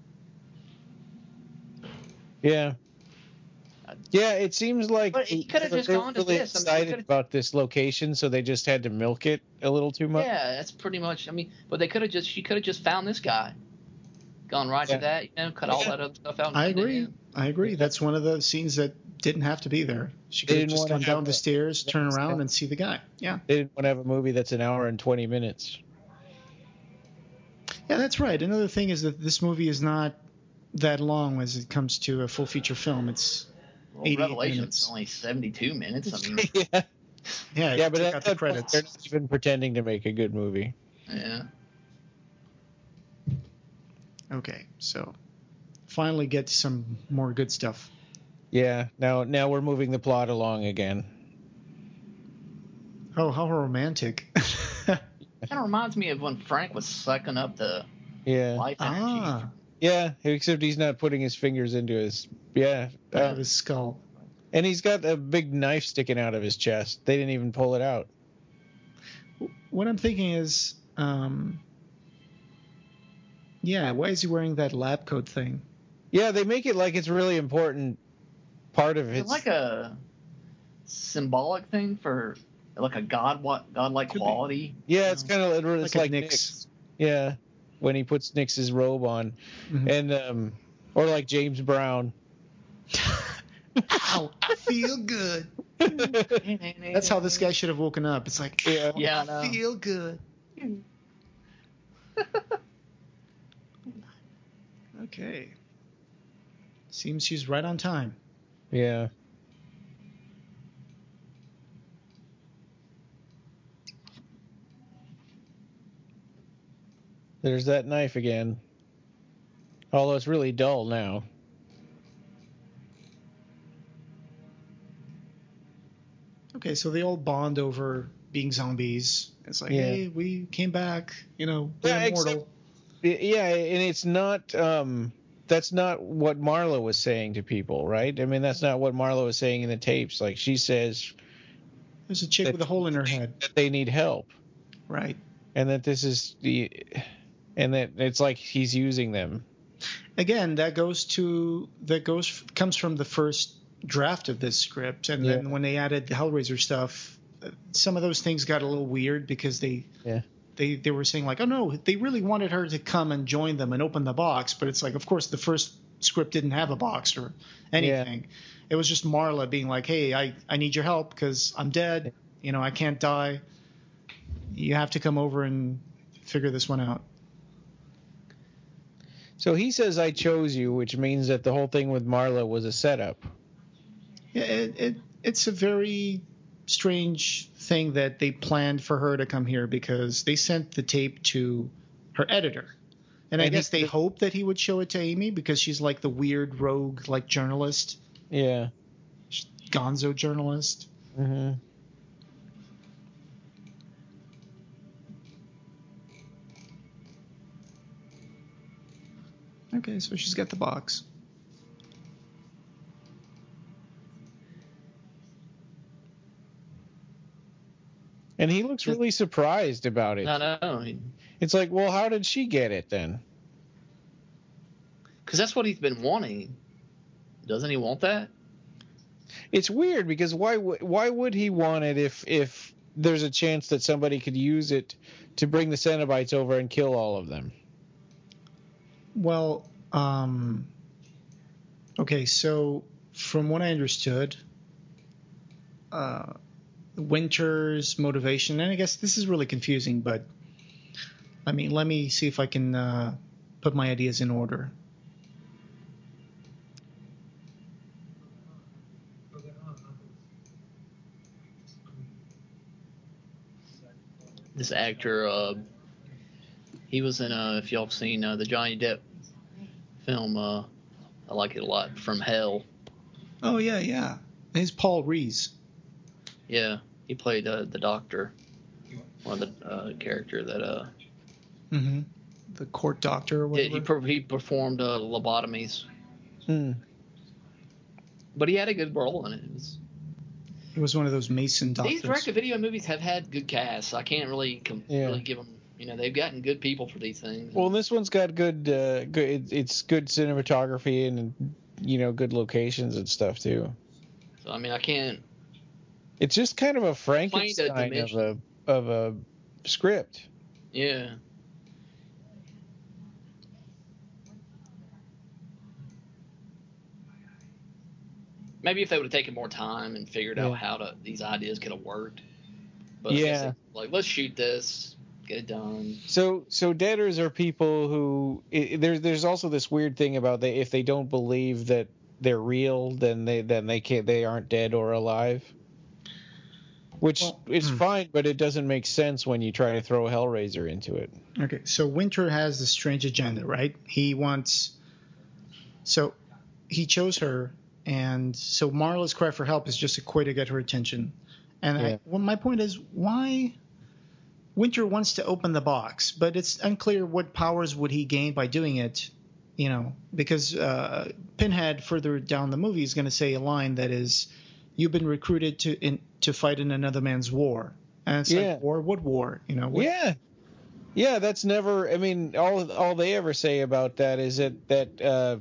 Yeah. Yeah, it seems like But he could have just they were gone to really this. I mean, he excited could've- about this location, so they just had to milk it a little too much. Yeah, that's pretty much. I mean, but they could have just. She could have just found this guy, gone right Yeah. to that. You know, cut all that other stuff out. and I put it agree. in. I agree. That's one of the scenes that didn't have to be there. She They could have didn't just wanna gone have down the that- stairs, turn that's around, it. and see the guy. Yeah. They didn't want to have a movie that's an hour and 20 minutes. Yeah, that's right. Another thing is that this movie is not that long as it comes to a full feature film. It's Well, 88 Revelation's minutes. only 72 minutes. I mean, yeah, Yeah, yeah, but take at out the that point, credits. they're not even pretending to make a good movie. yeah. Okay, so finally get to some more good stuff. Yeah, now we're moving the plot along again. Oh, how romantic. Kind of reminds me of when Frank was sucking up the Yeah, life energy. Ah, yeah, except he's not putting his fingers into his. Yeah, out of his skull. and he's got a big knife sticking out of his chest. They didn't even pull it out. What I'm thinking is, yeah, why is he wearing that lab coat thing? Yeah, they make it like it's a really important part of It's his. like a symbolic thing for like a godlike Could be. Yeah, quality. it's kind of it's a like Nyx. Nyx. Yeah, when he puts Nyx's robe on, Mhm. and or like James Brown. Ow, I feel good. That's how this guy should have woken up. It's like, Yeah. Yeah, I know. I feel good. Okay. Seems she's right on time. Yeah. There's that knife again. Although it's really dull now. Okay, so they all bond over being zombies. It's like, Yeah. hey, we came back. We're Yeah, immortal. Yeah, and it's not. That's not what Marla was saying to people, right? I mean, that's not what Marla was saying in the tapes. Like she says There's a chick with a hole in her head. that they need help, Right. and that this is and that it's like he's using them. Again, comes from the first draft of this script, and then Yeah. when they added the Hellraiser stuff, some of those things got a little weird because they were saying like, oh no, they really wanted her to come and join them and open the box, but it's like, of course, the first script didn't have a box or anything. It was just Marla being like, hey, I need your help because I'm dead. I can't die. You have to come over and figure this one out. So he says, "I chose you," which means that the whole thing with Marla was a setup. Yeah, it's a very strange thing that they planned for her to come here because they sent the tape to her editor. And I And guess he- they hoped that he would show it to Amy because she's like the weird rogue like journalist, Yeah. gonzo journalist. Mm-hmm. Okay, so she's got the box. And he looks really surprised about it. I know. It's like, well, how did she get it then? Because that's what he's been wanting. Doesn't he want that? It's weird because why would he want it if there's a chance that somebody could use it to bring the Cenobites over and kill all of them? Well, okay, so from what I understood, Winter's motivation, and I guess this is really confusing, but let me see if I can put my ideas in order. this actor. He was in if y'all have seen the Johnny Depp film. I like it a lot. From Hell. Oh yeah. It's Paul Rees. Yeah, he played the doctor, one of the character that. The court doctor or whatever. He performed lobotomies. Hmm. But he had a good role in it. It was one of those Mason doctors. These direct-to-video movies have had good casts. I can't really really give them. They've gotten good people for these things. Well, this one's got good. It's good cinematography and good locations and stuff too. So I can't. It's just kind of a Frankenstein of a script. Yeah. Maybe if they would have taken more time and figured out how these ideas could have worked. But let's shoot this, get it done. So deaders are people who there's also this weird thing about if they don't believe that they're real, then they aren't dead or alive. Which is fine, but it doesn't make sense when you try to throw Hellraiser into it. Okay, so Winter has this strange agenda, right? He chose her. And so Marla's cry for help is just a way to get her attention. And my point is, why Winter wants to open the box, but it's unclear what powers would he gain by doing it, because Pinhead further down the movie is going to say a line that is, "You've been recruited to fight in another man's war." And it's like, war? What war? Yeah, that's never. I mean, all they ever say about that is that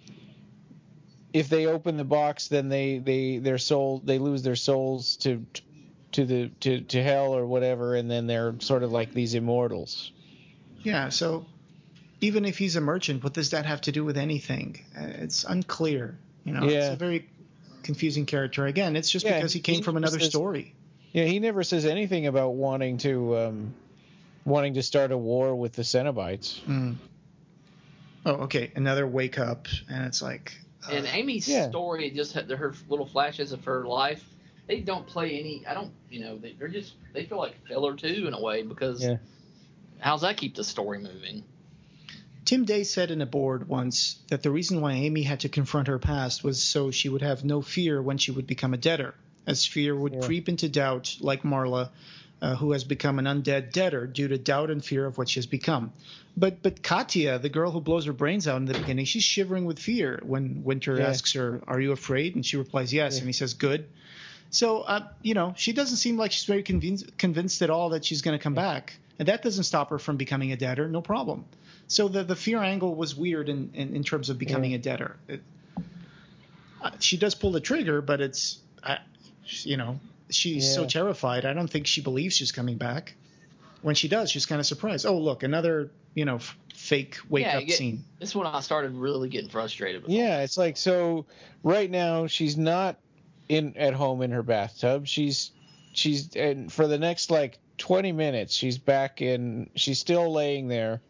if they open the box, then they lose their souls to hell or whatever, and then they're sort of like these immortals. Yeah. So even if he's a merchant, what does that have to do with anything? It's unclear. It's a very confusing character. Again, it's just because he came from another story. Yeah, he never says anything about wanting to start a war with the Cenobites. Mm. Oh, okay. Another wake up, and it's like. And Amy's story, just her little flashes of her life, they don't play any. I don't, they feel like filler too in a way, because how's that keep the story moving? Tim Day said in a board once that the reason why Amy had to confront her past was so she would have no fear when she would become a debtor, as fear would creep into doubt, like Marla, who has become an undead debtor due to doubt and fear of what she has become. But Katya, the girl who blows her brains out in the beginning, she's shivering with fear when Winter asks her, "Are you afraid?" And she replies, "Yes." And he says, "Good." So, she doesn't seem like she's very convinced at all that she's going to come back. And that doesn't stop her from becoming a debtor, no problem. So the fear angle was weird in terms of becoming a debtor. She does pull the trigger, but it's, she's so terrified. I don't think she believes she's coming back. When she does, she's kind of surprised. Oh, look, another, fake wake-up scene. This is when I started really getting frustrated with it's like, so right now she's not at home in her bathtub. She's and for the next, 20 minutes, she's still laying there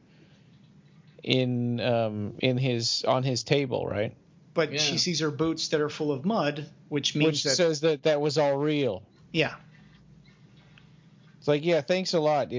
on his table, right? But she sees her boots that are full of mud, which means says that was all real. Yeah. It's like, thanks a lot.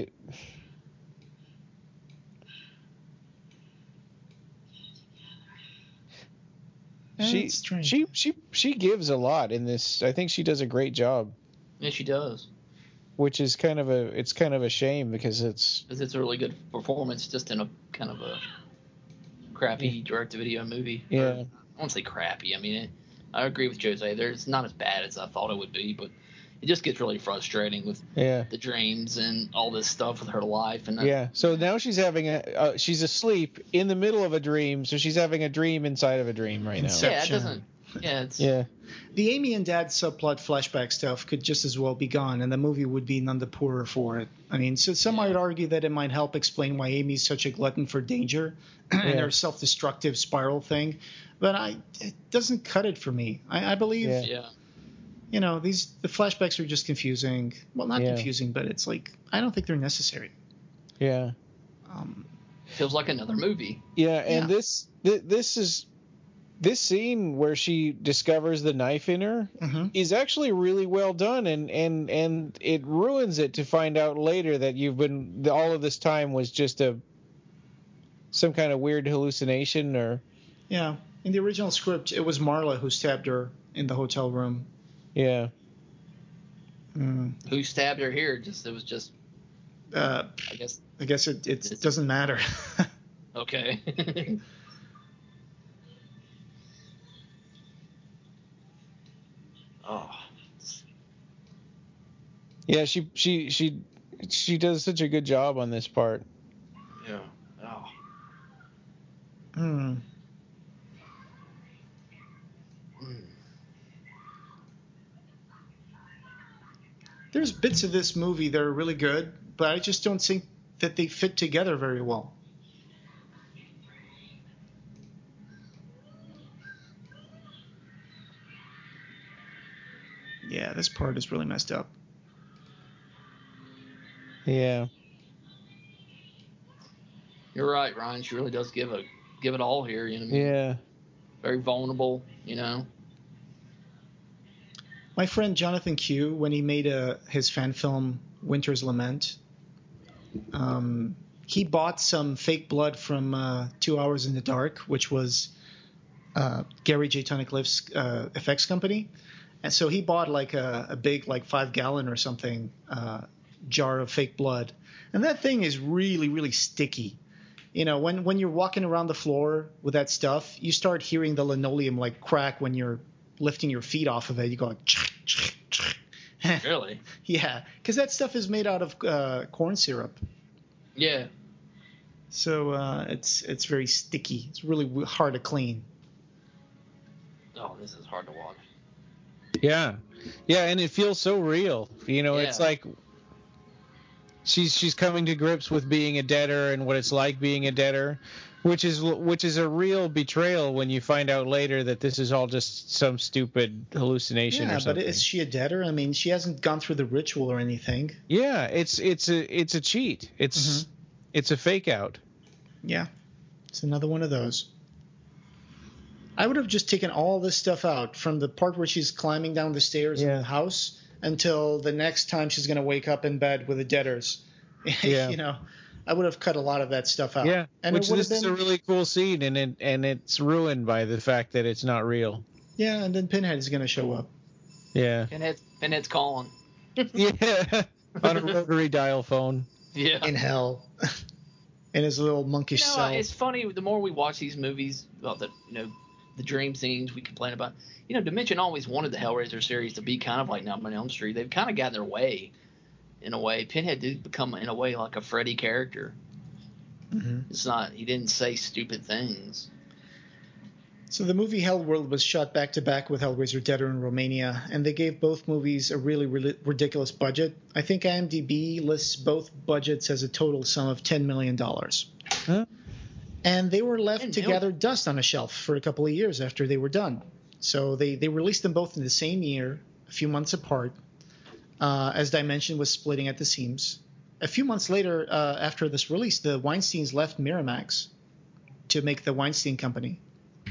She gives a lot in this. I think she does a great job. Yeah, she does. Which is kind of a shame because it's a really good performance just in a kind of a crappy direct-to-video movie. Yeah. I won't say crappy. I mean, I agree with Jose. It's not as bad as I thought it would be, but it just gets really frustrating with the dreams and all this stuff with her life. And so now she's having she's asleep in the middle of a dream, so she's having a dream inside of a dream right now. Inception. Yeah, it doesn't. Yeah, it's the Amy and Dad subplot flashback stuff could just as well be gone, and the movie would be none the poorer for it. I mean, so some might argue that it might help explain why Amy's such a glutton for danger and her self-destructive spiral thing, but it doesn't cut it for me. I believe, the flashbacks are just confusing. Well, not confusing, but it's like I don't think they're necessary. Yeah. Feels like another movie. Yeah, and this is. this scene where she discovers the knife in her is actually really well done, and it ruins it to find out later that all of this time was just some kind of weird hallucination or. Yeah. In the original script, it was Marla who stabbed her in the hotel room. Yeah. Who stabbed her here? It was just. I guess it doesn't matter. Okay. Oh. Yeah, she does such a good job on this part. Yeah. Oh. There's bits of this movie that are really good, but I just don't think that they fit together very well. Yeah, this part is really messed up. Yeah. You're right, Ryan. She really does give it all here. You know what I mean? Yeah. Very vulnerable. You know. My friend Jonathan Q, when he made his fan film Winter's Lament, he bought some fake blood from 2 Hours in the Dark, which was Gary J. Tunnicliffe's effects company. And so he bought like a big, like 5-gallon or something jar of fake blood. And that thing is really, really sticky. You know, when you're walking around the floor with that stuff, you start hearing the linoleum like crack when you're lifting your feet off of it. You go like, Really? Yeah, because that stuff is made out of corn syrup. Yeah. So it's very sticky. It's really hard to clean. Oh, this is hard to watch. Yeah, and it feels so real. You know, Yeah. It's like she's coming to grips with being a debtor and what it's like being a debtor, which is a real betrayal when you find out later that this is all just some stupid hallucination or something. But is she a debtor? I mean, she hasn't gone through the ritual or anything. Yeah, it's a cheat. It's a fake out. Yeah, it's another one of those. I would have just taken all this stuff out from the part where she's climbing down the stairs in the house until the next time she's going to wake up in bed with the debtors. Yeah. You know, I would have cut a lot of that stuff out. Yeah, and which this is a really cool scene, and it's ruined by the fact that it's not real. Yeah, and then Pinhead is going to show up. Yeah. Pinhead's calling. Yeah, on a rotary dial phone. Yeah. In hell. In his little monkish cell. It's funny. The more we watch these movies about the dream scenes we complain about, Dimension always wanted the Hellraiser series to be kind of like Nightmare on Elm Street. They've kind of got in their way, in a way. Pinhead did become, in a way, like a Freddy character. It's not. He didn't say stupid things. So the movie Hellworld was shot back-to-back with Hellraiser Debtor in Romania, and they gave both movies a really ridiculous budget. I think IMDb lists both budgets as a total sum of $10 million. Huh? And they were left to gather dust on a shelf for a couple of years after they were done. So they released them both in the same year, a few months apart, as Dimension was splitting at the seams. A few months later, after this release, the Weinsteins left Miramax to make the Weinstein Company.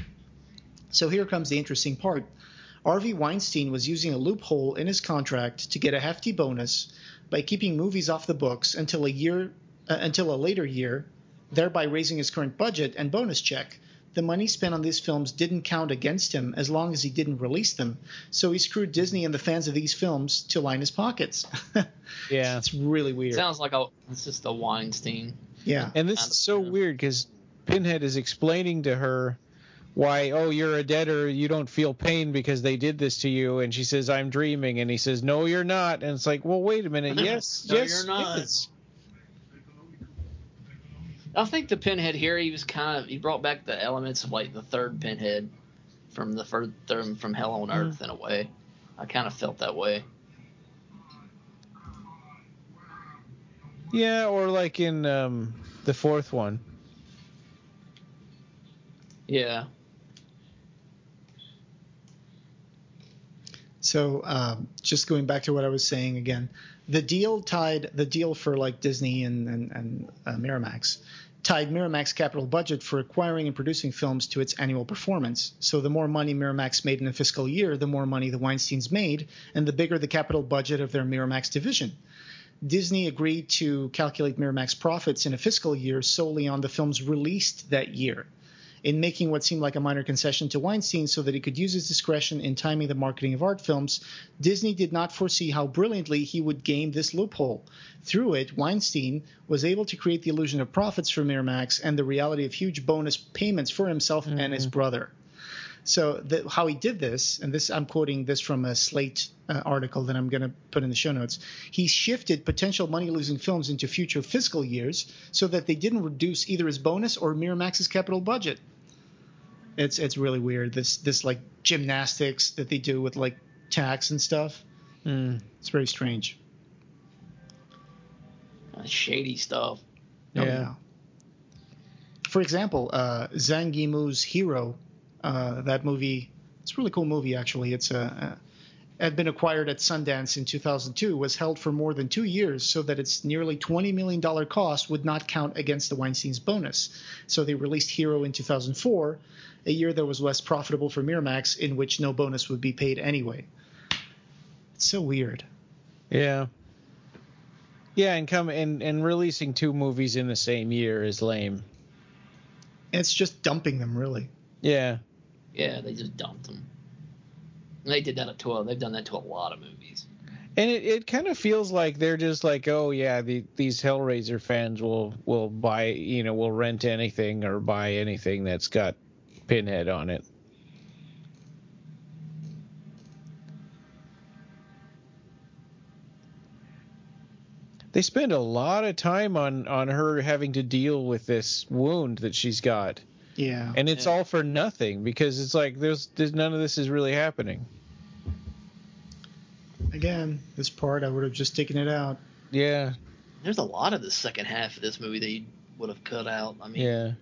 So here comes the interesting part. Harvey Weinstein was using a loophole in his contract to get a hefty bonus by keeping movies off the books until a later year, thereby raising his current budget and bonus check. The money spent on these films didn't count against him as long as he didn't release them. So he screwed Disney and the fans of these films to line his pockets. Yeah. It's really weird. Sounds like it's just a Weinstein. Yeah. And this is so weird because Pinhead is explaining to her why, you're a debtor, you don't feel pain because they did this to you. And she says, I'm dreaming. And he says, no, you're not. And it's like, well, wait a minute. Yes, No, yes, you're not. yes. I think the Pinhead here, he brought back the elements of like the third Pinhead from from Hell on Earth in a way. I kind of felt that way. Yeah, or like in the fourth one. Yeah. So just going back to what I was saying again, the deal for like Disney and Miramax tied Miramax's capital budget for acquiring and producing films to its annual performance. So the more money Miramax made in a fiscal year, the more money the Weinsteins made, and the bigger the capital budget of their Miramax division. Disney agreed to calculate Miramax profits in a fiscal year solely on the films released that year, in making what seemed like a minor concession to Weinstein so that he could use his discretion in timing the marketing of art films. Disney did not foresee how brilliantly he would game this loophole. Through it, Weinstein was able to create the illusion of profits for Miramax and the reality of huge bonus payments for himself and his brother. So how he did this, and this I'm quoting this from a Slate article that I'm going to put in the show notes. He shifted potential money-losing films into future fiscal years so that they didn't reduce either his bonus or Miramax's capital budget. It's really weird. This like gymnastics that they do with like tax and stuff. It's very strange. Shady stuff. Yeah. For example, Zhang Yimou's Hero. That movie, it's a really cool movie, actually. It's had been acquired at Sundance in 2002, was held for more than 2 years so that its nearly $20 million cost would not count against the Weinstein's bonus. So they released Hero in 2004, a year that was less profitable for Miramax, in which no bonus would be paid anyway. It's so weird. Yeah. Yeah, and releasing 2 movies in the same year is lame. It's just dumping them, really. Yeah. Yeah, they just dumped them. They did that at 12. They've done that to a lot of movies. And it kind of feels like they're just like, oh yeah, these Hellraiser fans will buy, will rent anything or buy anything that's got Pinhead on it. They spend a lot of time on her having to deal with this wound that she's got. Yeah. And it's all for nothing because it's like there's none of this is really happening. Again, this part I would have just taken it out. Yeah. There's a lot of the second half of this movie that you would have cut out. I mean, yeah.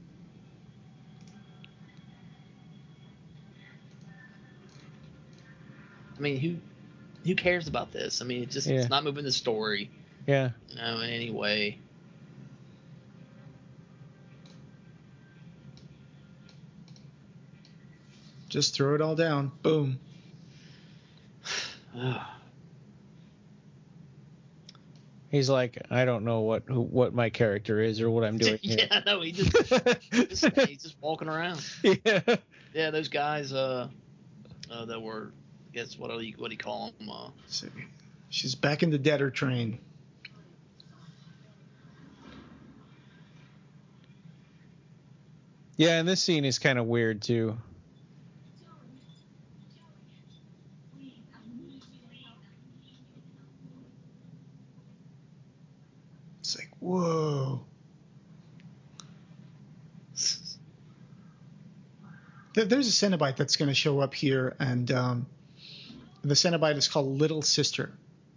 I mean, who cares about this? I mean, it's not moving the story. Yeah. In any way. Just throw it all down. Boom. He's like, I don't know what my character is or what I'm doing here. Yeah, no, he's just walking around. Yeah. Yeah, those guys that were, I guess, what do you call them? She's back in the debtor train. Yeah, and this scene is kind of weird too. It's like, whoa. There's a Cenobite that's going to show up here, and the Cenobite is called Little Sister.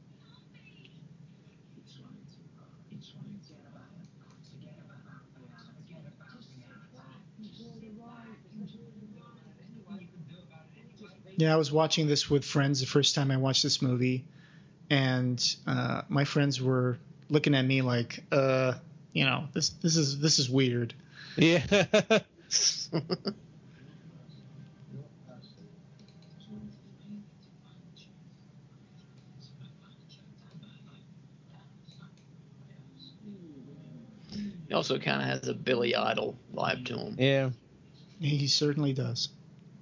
Yeah, I was watching this with friends the first time I watched this movie, and my friends were looking at me like, this is weird. Yeah. He also kind of has a Billy Idol vibe to him. Yeah. He certainly does.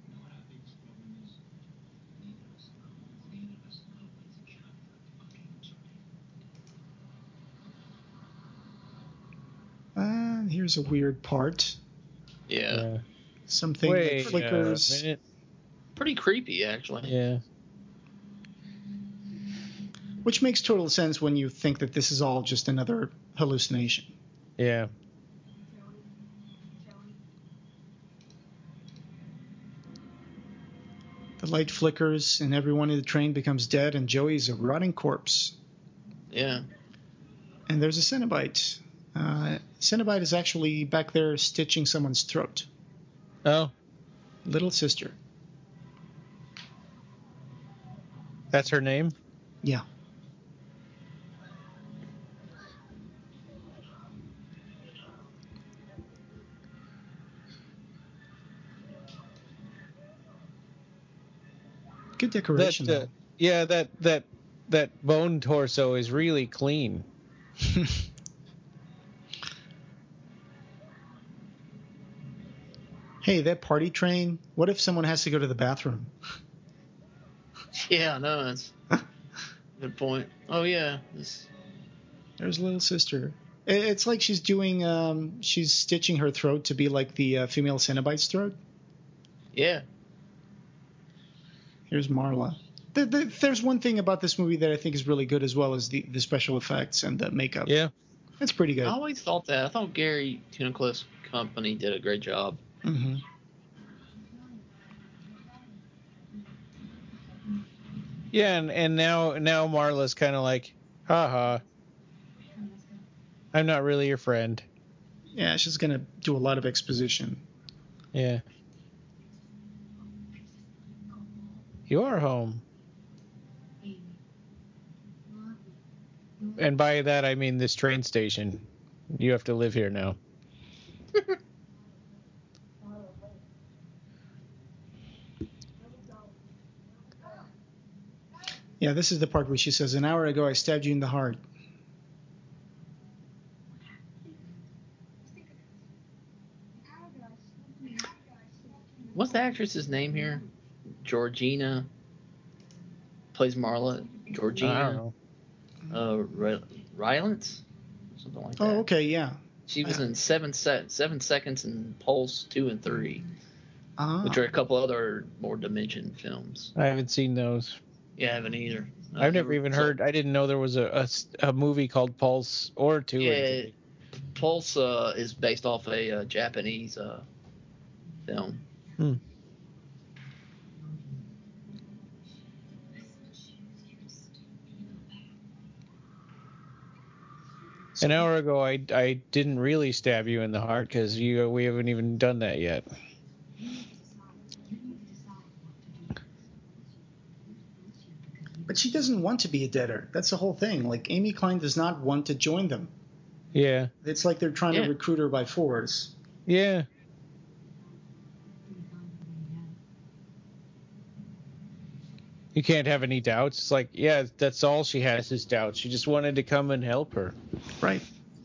Here's a weird part. Yeah. Something that flickers. Pretty creepy, actually. Yeah. Which makes total sense when you think that this is all just another hallucination. Yeah. The light flickers and everyone in the train becomes dead and Joey's a rotting corpse. Yeah. And there's a Cenobite. Cenobite is actually back there stitching someone's throat. Oh. Little Sister. That's her name? Yeah. good decoration. That, yeah, that bone torso is really clean. Hey, that party train. What if someone has to go to the bathroom? Yeah, no, that's a good point. Oh yeah, There's little sister. It's like she's doing. She's stitching her throat to be like the female Cenobite's throat. yeah. Here's Marla. There's one thing about this movie that I think is really good as well as the special effects and the makeup. Yeah. It's pretty good. I always thought that. I thought Gary Tunnicliffe's company did a great job. Mm-hmm. Yeah, and now Marla's kind of like, haha, I'm not really your friend. Yeah, she's gonna do a lot of exposition. Yeah. You are home. And by that I mean this train station. You have to live here now. Yeah, this is the part where she says, "An hour ago I stabbed you in the heart." What's the actress's name here? Georgina. Plays Marla. Georgina. I don't know. Rylance? Something like that. Oh, okay, yeah. She was in 7 Seconds and Pulse 2 and 3, Ah. which are a couple other more Dimension films. I haven't seen those. Yeah, I haven't either. I've never even heard. I didn't know there was a movie called Pulse or two. Yeah, Pulse is based off a Japanese film. Hmm. An hour ago, I didn't really stab you in the heart because we haven't even done that yet. But she doesn't want to be a debtor. That's the whole thing. Like, Amy Klein does not want to join them. Yeah. It's like they're trying to recruit her by force. Yeah. You can't have any doubts. It's like, yeah, that's all she has is doubts. She just wanted to come and help her. Right.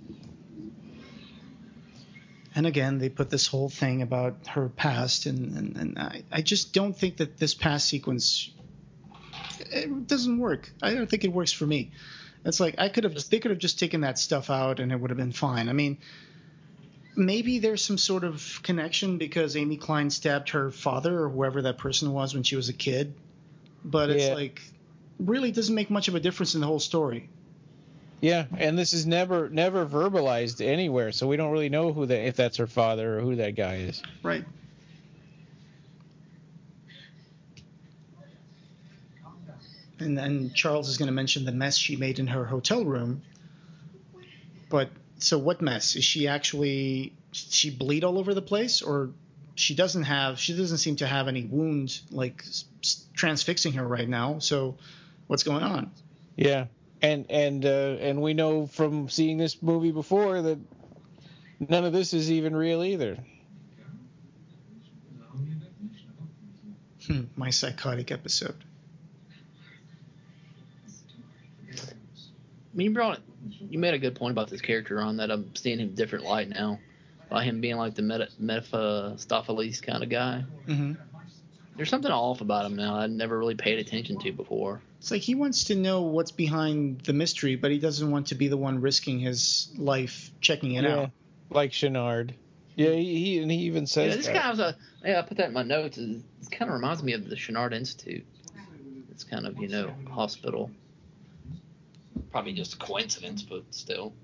And again, they put this whole thing about her past, and I just don't think that this past sequence, it doesn't work. I don't think it works for me. It's like they could have just taken that stuff out and it would have been fine. I mean, maybe there's some sort of connection because Amy Klein stabbed her father or whoever that person was when she was a kid, but it's like really doesn't make much of a difference in the whole story. Yeah, and this is never verbalized anywhere, so we don't really know if that's her father or who that guy is. Right. And then Charles is going to mention the mess she made in her hotel room. But so what mess? Is she bleed all over the place, or she doesn't seem to have any wound like transfixing her right now. So what's going on? Yeah. And we know from seeing this movie before that none of this is even real either. My psychotic episode. I mean, you made a good point about this character, on that I'm seeing him different light now, by him being like the Mephistopheles kind of guy. Mm-hmm. There's something off about him now I never really paid attention to before. It's like he wants to know what's behind the mystery, but he doesn't want to be the one risking his life checking it out. Like Chenard. Yeah, he even says this that. guy was I put that in my notes. It kind of reminds me of the Chenard Institute. It's kind of, hospital. Probably just a coincidence, but still.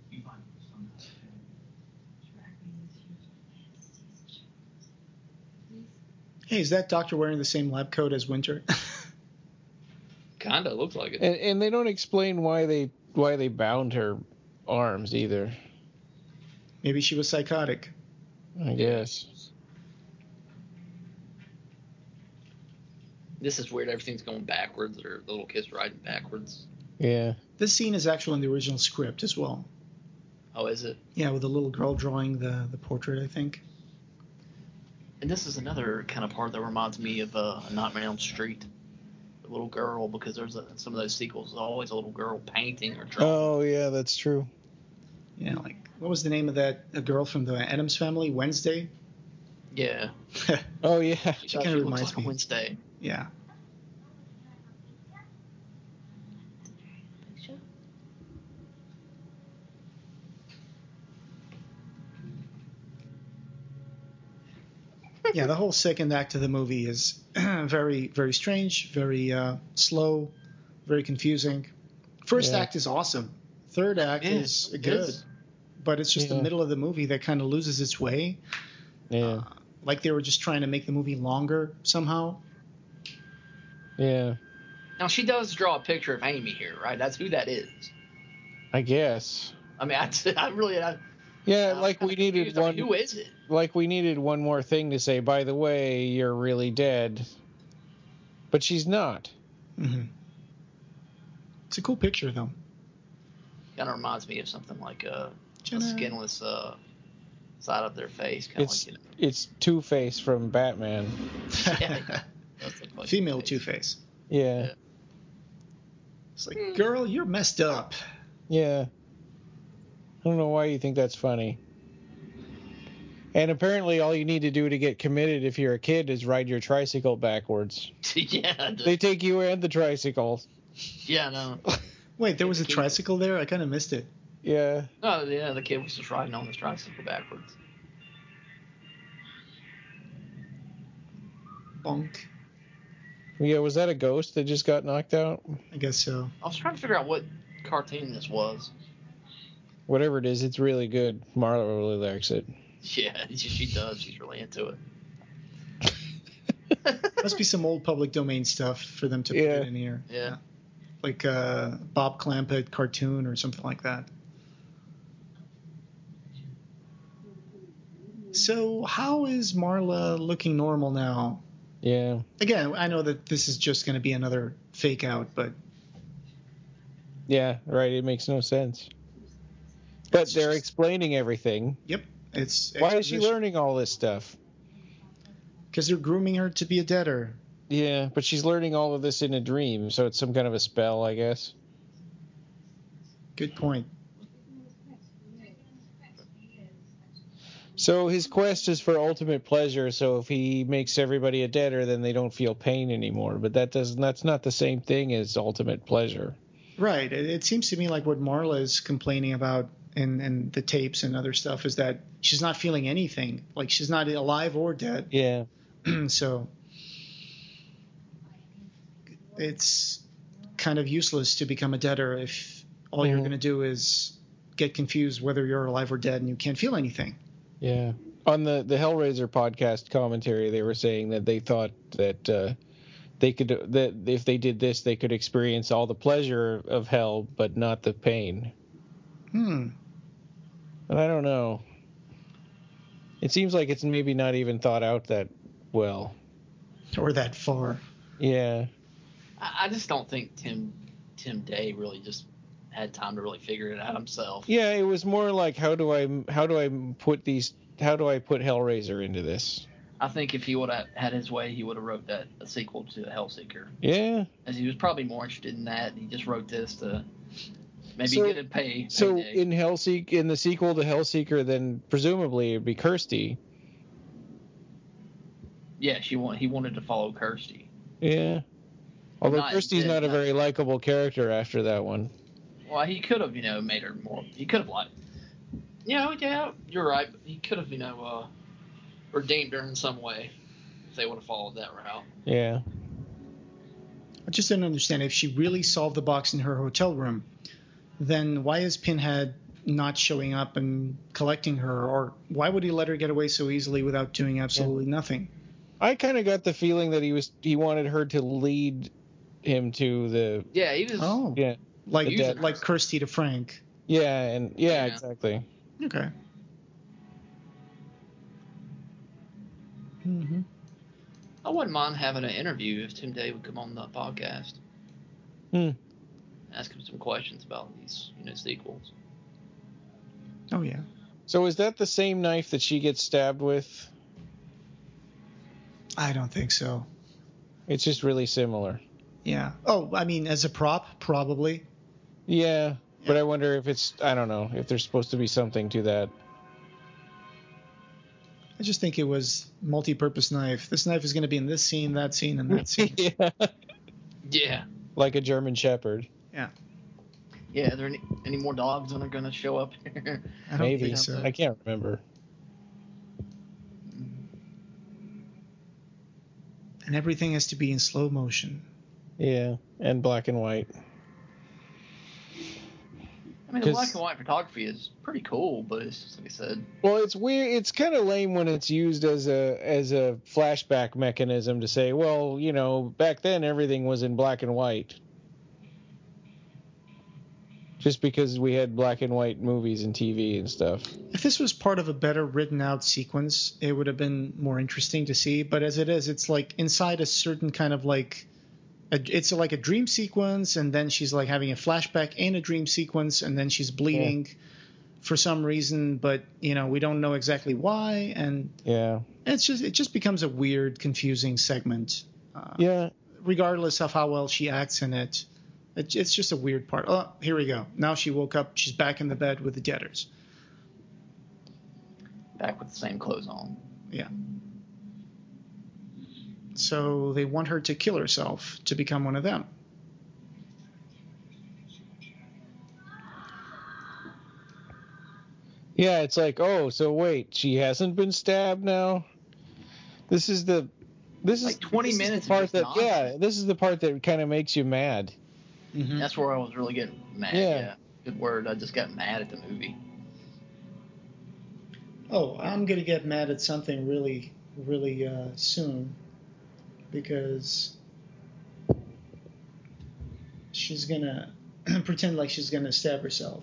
Hey, is that doctor wearing the same lab coat as Winter? Kind of looks like it. And they don't explain why they bound her arms either. Maybe she was psychotic. I guess. This is weird. Everything's going backwards, or the little kid's riding backwards. Yeah. This scene is actually in the original script as well. Oh, is it? Yeah, with the little girl drawing the portrait, I think. And this is another kind of part that reminds me of A Nightmare on Elm Street. little girl, because some of those sequels, there's always a little girl painting or drawing. Oh yeah, that's true. Yeah, like what was the name of a girl from the Addams Family? Wednesday. Yeah. Oh yeah. She kind of looks reminds like me. a Wednesday. Yeah. Yeah, the whole second act of the movie is very, very strange, very slow, very confusing. First Yeah. act is awesome. Third act Yeah, is it good, is. but it's just the Yeah. middle of the movie that kind of loses its way. Yeah. Like they were just trying to make the movie longer somehow. Yeah. Now, she does draw a picture of Amy here, right? That's who that is. I guess. I mean, Yeah, I'm like we kinda needed confused. I one. mean, who is it? Like we needed one more thing to say. By the way, you're really dead. But she's not. Mm-hmm. It's a cool picture, though. Kind of reminds me of something like a Jenna. skinless side of their face. Kind of It's like, it's Two-Face from Batman. yeah, that's like Female Two-Face. Yeah. It's like, girl, you're messed up. Yeah. I don't know why you think that's funny. And apparently all you need to do to get committed if you're a kid is ride your tricycle backwards. yeah, They take you and the tricycle. yeah, no, Wait, there was a tricycle there? I kind of missed it. Yeah. no, yeah. The kid was just riding on the tricycle backwards. Bonk. Yeah, was that a ghost that just got knocked out? I guess so. I was trying to figure out what cartoon this was. Whatever it is, it's really good. Marla really likes it. Yeah, she does. She's really into it. Must be some old public domain stuff for them to put Yeah. it in here. Yeah. Like a Bob Clampett cartoon or something like that. So how is Marla looking normal now? Yeah. Again, I know that this is just going to be another fake out, but Yeah, right. It makes no sense. But It's they're just- explaining everything. yep, it's Why is she learning all this stuff? Because they're grooming her to be a debtor. Yeah, but she's learning all of this in a dream, so it's some kind of a spell, I guess. Good point. So his quest is for ultimate pleasure, so if he makes everybody a debtor, then they don't feel pain anymore. But that's not the same thing as ultimate pleasure. Right. It seems to me like what Marla is complaining about in the tapes and other stuff is that she's not feeling anything. Like she's not alive or dead. Yeah. So it's kind of useless to become a debtor if all you're Mhm. going to do is get confused whether you're alive or dead and you can't feel anything. Yeah. On the Hellraiser podcast commentary, they were saying that they thought that they could that if they did this, they could experience all the pleasure of hell, but not the pain. And I don't know. It seems like it's maybe not even thought out that well. Or that far. Yeah. I just don't think Tim Day really just had time to really figure it out himself. Yeah, it was more like how do I put Hellraiser into this? I think if he would have had his way, he would have wrote a sequel to Hellseeker. Yeah. As he was probably more interested in that. He just wrote this to maybe So- get a payday. So in the sequel to Hellseeker, then presumably it'd be Kirsty. yeah, he wanted to follow Kirsty. Yeah. Although Not- Kirsty's not a not- very likable character after that one. Well, he could have, made her more. He could have yeah, you're right. He could have, redeemed her in some way if they would have followed that route. Yeah. I just don't understand. If she really solved the box in her hotel room, then why is Pinhead not showing up and collecting her? Or why would he let her get away so easily without doing absolutely nothing? I kind of got the feeling that he wanted her to lead him to the Yeah, he was. Oh, yeah like the dead. like Kirsty to Frank. yeah Yeah. exactly. Okay. Mm-hmm. I wouldn't mind having an interview if Tim Day would come on the podcast. Ask him some questions about these, sequels. Oh yeah. So is that the same knife that she gets stabbed with? I don't think so. It's just really similar. Yeah. Oh, I mean, as a prop, probably. Yeah, but I wonder if it's, I don't know, if there's supposed to be something to that. I just think it was multi-purpose knife. This knife is going to be in this scene, and that scene. Yeah. Yeah. Like a German Shepherd. Yeah. Yeah, are there any more dogs that are going to show up here? I don't Maybe. think so. I can't remember. And everything has to be in slow motion. Yeah, and black and white. I mean, the black and white photography is pretty cool, but it's just like I said. Well, it's weird. It's kind of lame when it's used as a flashback mechanism to say, well, you know, back then everything was in black and white. Just because we had black and white movies and TV and stuff. If this was part of a better written out sequence, it would have been more interesting to see. But as it is, it's like inside a certain kind of like, it's like a dream sequence, and then she's like having a flashback in a dream sequence, and then she's bleeding for some reason, but you know, we don't know exactly why, and it just becomes a weird, confusing segment. Regardless of how well she acts in it. It's just a weird part. Oh, here we go. Now she woke up. She's back in the bed with the debtors. Back with the same clothes on. Yeah. So they want her to kill herself to become one of them. Yeah, it's like, oh, so wait, she hasn't been stabbed now? This is like 20 minutes part of that nonsense. yeah, this is the part that kind of makes you mad. Mm-hmm. That's where I was really getting mad. Yeah. Good word. I just got mad at the movie. Oh, I'm going to get mad at something really, really soon, because she's going to pretend like she's going to stab herself.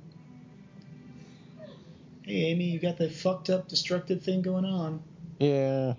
Hey, Amy, you got that fucked up, destructive thing going on. Yeah.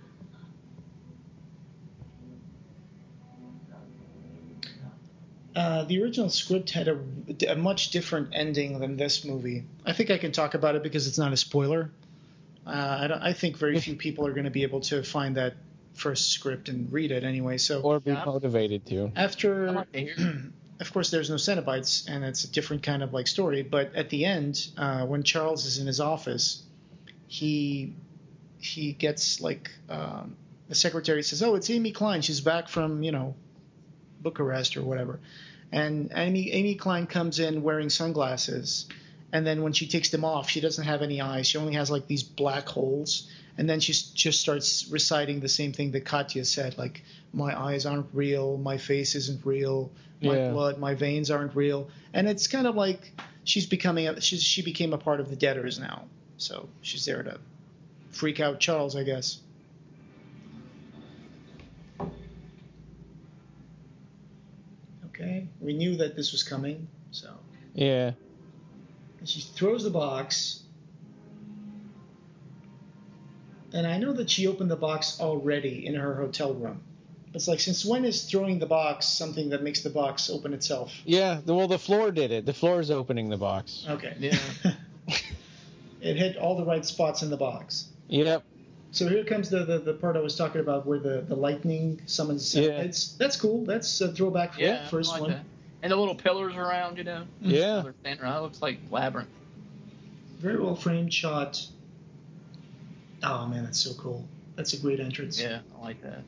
The original script had a much different ending than this movie. I think I can talk about it because it's not a spoiler. I think very few people are going to be able to find that first script and read it anyway. So or be motivated to. After, of course, there's no Cenobites, and it's a different kind of like story. But at the end, when Charles is in his office, he gets like the secretary says, "Oh, it's Amy Klein. She's back from Bucharest or whatever." And Amy Klein comes in wearing sunglasses, and then when she takes them off, she doesn't have any eyes. She only has like these black holes. And then she just starts reciting the same thing that Katya said, like, my eyes aren't real, my face isn't real, my blood, my veins aren't real. And it's kind of like she became a part of the debtors now. So she's there to freak out Charles, I guess. Okay, we knew that this was coming, so. Yeah. And she throws the box. And I know that she opened the box already in her hotel room. It's like, since when is throwing the box something that makes the box open itself? Yeah, well, the floor did it. The floor is opening the box. Okay. Yeah. It hit all the right spots in the box. Yep. So here comes the part I was talking about where the lightning summons. Yeah. That's cool. That's a throwback for the first like one. that. And the little pillars around, Yeah. They're standing around. It looks like Labyrinth. Very well framed shot. Oh, man, that's so cool. That's a great entrance. Yeah, I like that.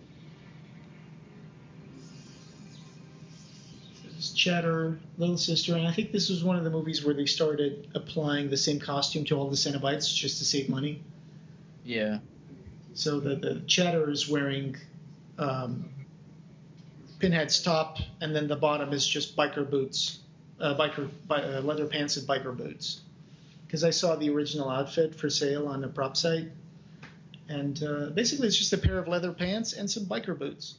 This is Chatter, Little Sister, and I think this was one of the movies where they started applying the same costume to all the Cenobites just to save money. Yeah. So the Chatter is wearing Pinhead's top, and then the bottom is just biker boots, leather pants and biker boots. Because I saw the original outfit for sale on the prop site, and basically it's just a pair of leather pants and some biker boots.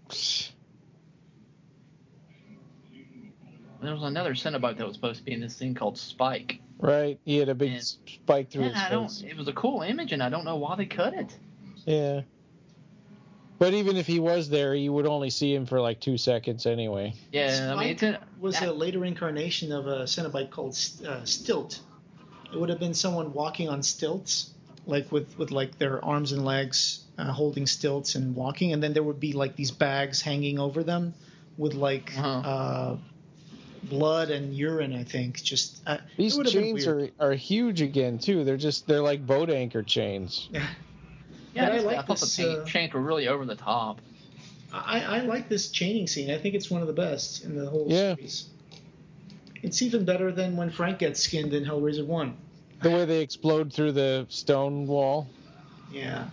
There was another Cenobite that was supposed to be in this thing called Spike. Right. He had a big spike through his face. It was a cool image, and I don't know why they cut it. Yeah. But even if he was there, you would only see him for like 2 seconds anyway. Yeah, Spike was a later incarnation of a Cenobite called Stilt. It would have been someone walking on stilts, like with like their arms and legs holding stilts and walking, and then there would be like these bags hanging over them, with like blood and urine. I think just These chains are huge again too. They're like boat anchor chains. Yeah, Yeah, I thought the chains were really over the top. I like this chaining scene. I think it's one of the best in the whole series. It's even better than when Frank gets skinned in Hellraiser 1. The way they explode through the stone wall. Yeah.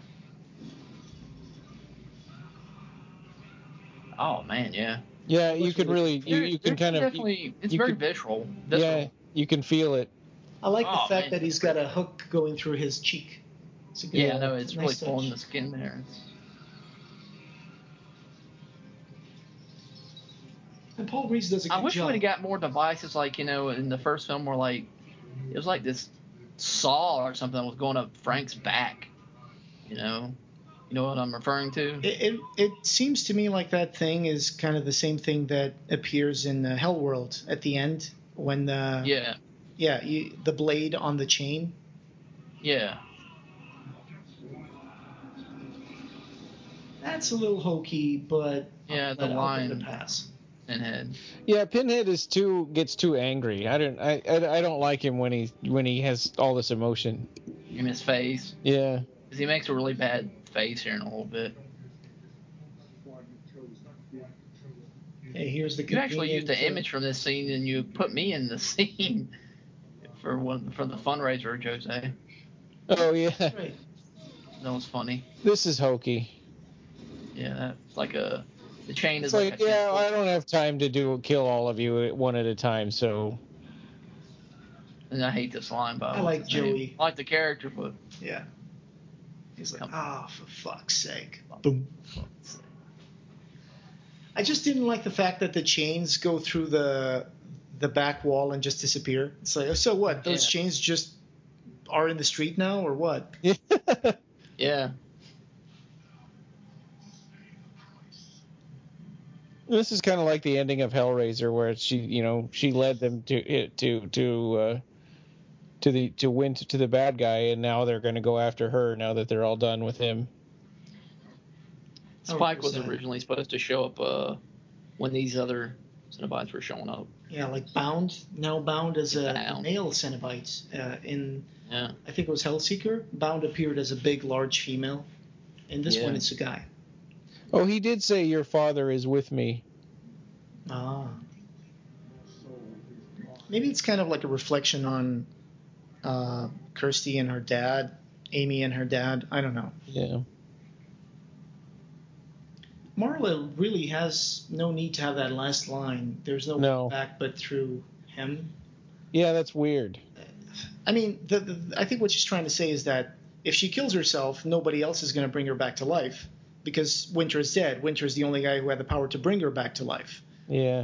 Oh man, yeah. Yeah, you could really you can kind of definitely it's very visceral. Yeah, you can feel it. I like the fact that he's got a hook going through his cheek. It's really nice pulling the skin there. And Paul Reese does a good job. I wish we would have got more devices, like, in the first film where, like, it was like this saw or something that was going up Frank's back. You know what I'm referring to? It seems to me like that thing is kind of the same thing that appears in Hellworld at the end when the the blade on the chain. Yeah. That's a little hokey, but the line pass. Pinhead. Yeah, Pinhead gets too angry. I don't like him when he has all this emotion. In his face. Yeah. Because he makes a really bad face here in a little bit. Hey, here's the. You actually used the image from this scene, and you put me in the scene for the fundraiser, Jose. Oh yeah. Right. That was funny. This is hokey. Yeah, that's like the chain is like I don't have time to kill all of you one at a time, so. And I hate this line, by I like Joey. I like the character, but yeah. He's like, for fuck's sake. Boom. I just didn't like the fact that the chains go through the back wall and just disappear. It's like, so what? Those chains just are in the street now, or what? Yeah. This is kind of like the ending of Hellraiser, where she led them to win to the bad guy, and now they're going to go after her now that they're all done with him. Spike was originally supposed to show up when these other Cenobites were showing up. Yeah, like Bound, now Bound as a male Cenobite. I think it was Hellseeker. Bound appeared as a big, large female. In this one, it's a guy. Oh, he did say, "Your father is with me." Ah. Maybe it's kind of like a reflection on Kirsty and her dad, Amy and her dad. I don't know. Yeah. Marla really has no need to have that last line. There's no way back but through him. Yeah, that's weird. I mean, I think what she's trying to say is that if she kills herself, nobody else is going to bring her back to life. Because Winter is dead. Winter is the only guy who had the power to bring her back to life. Yeah.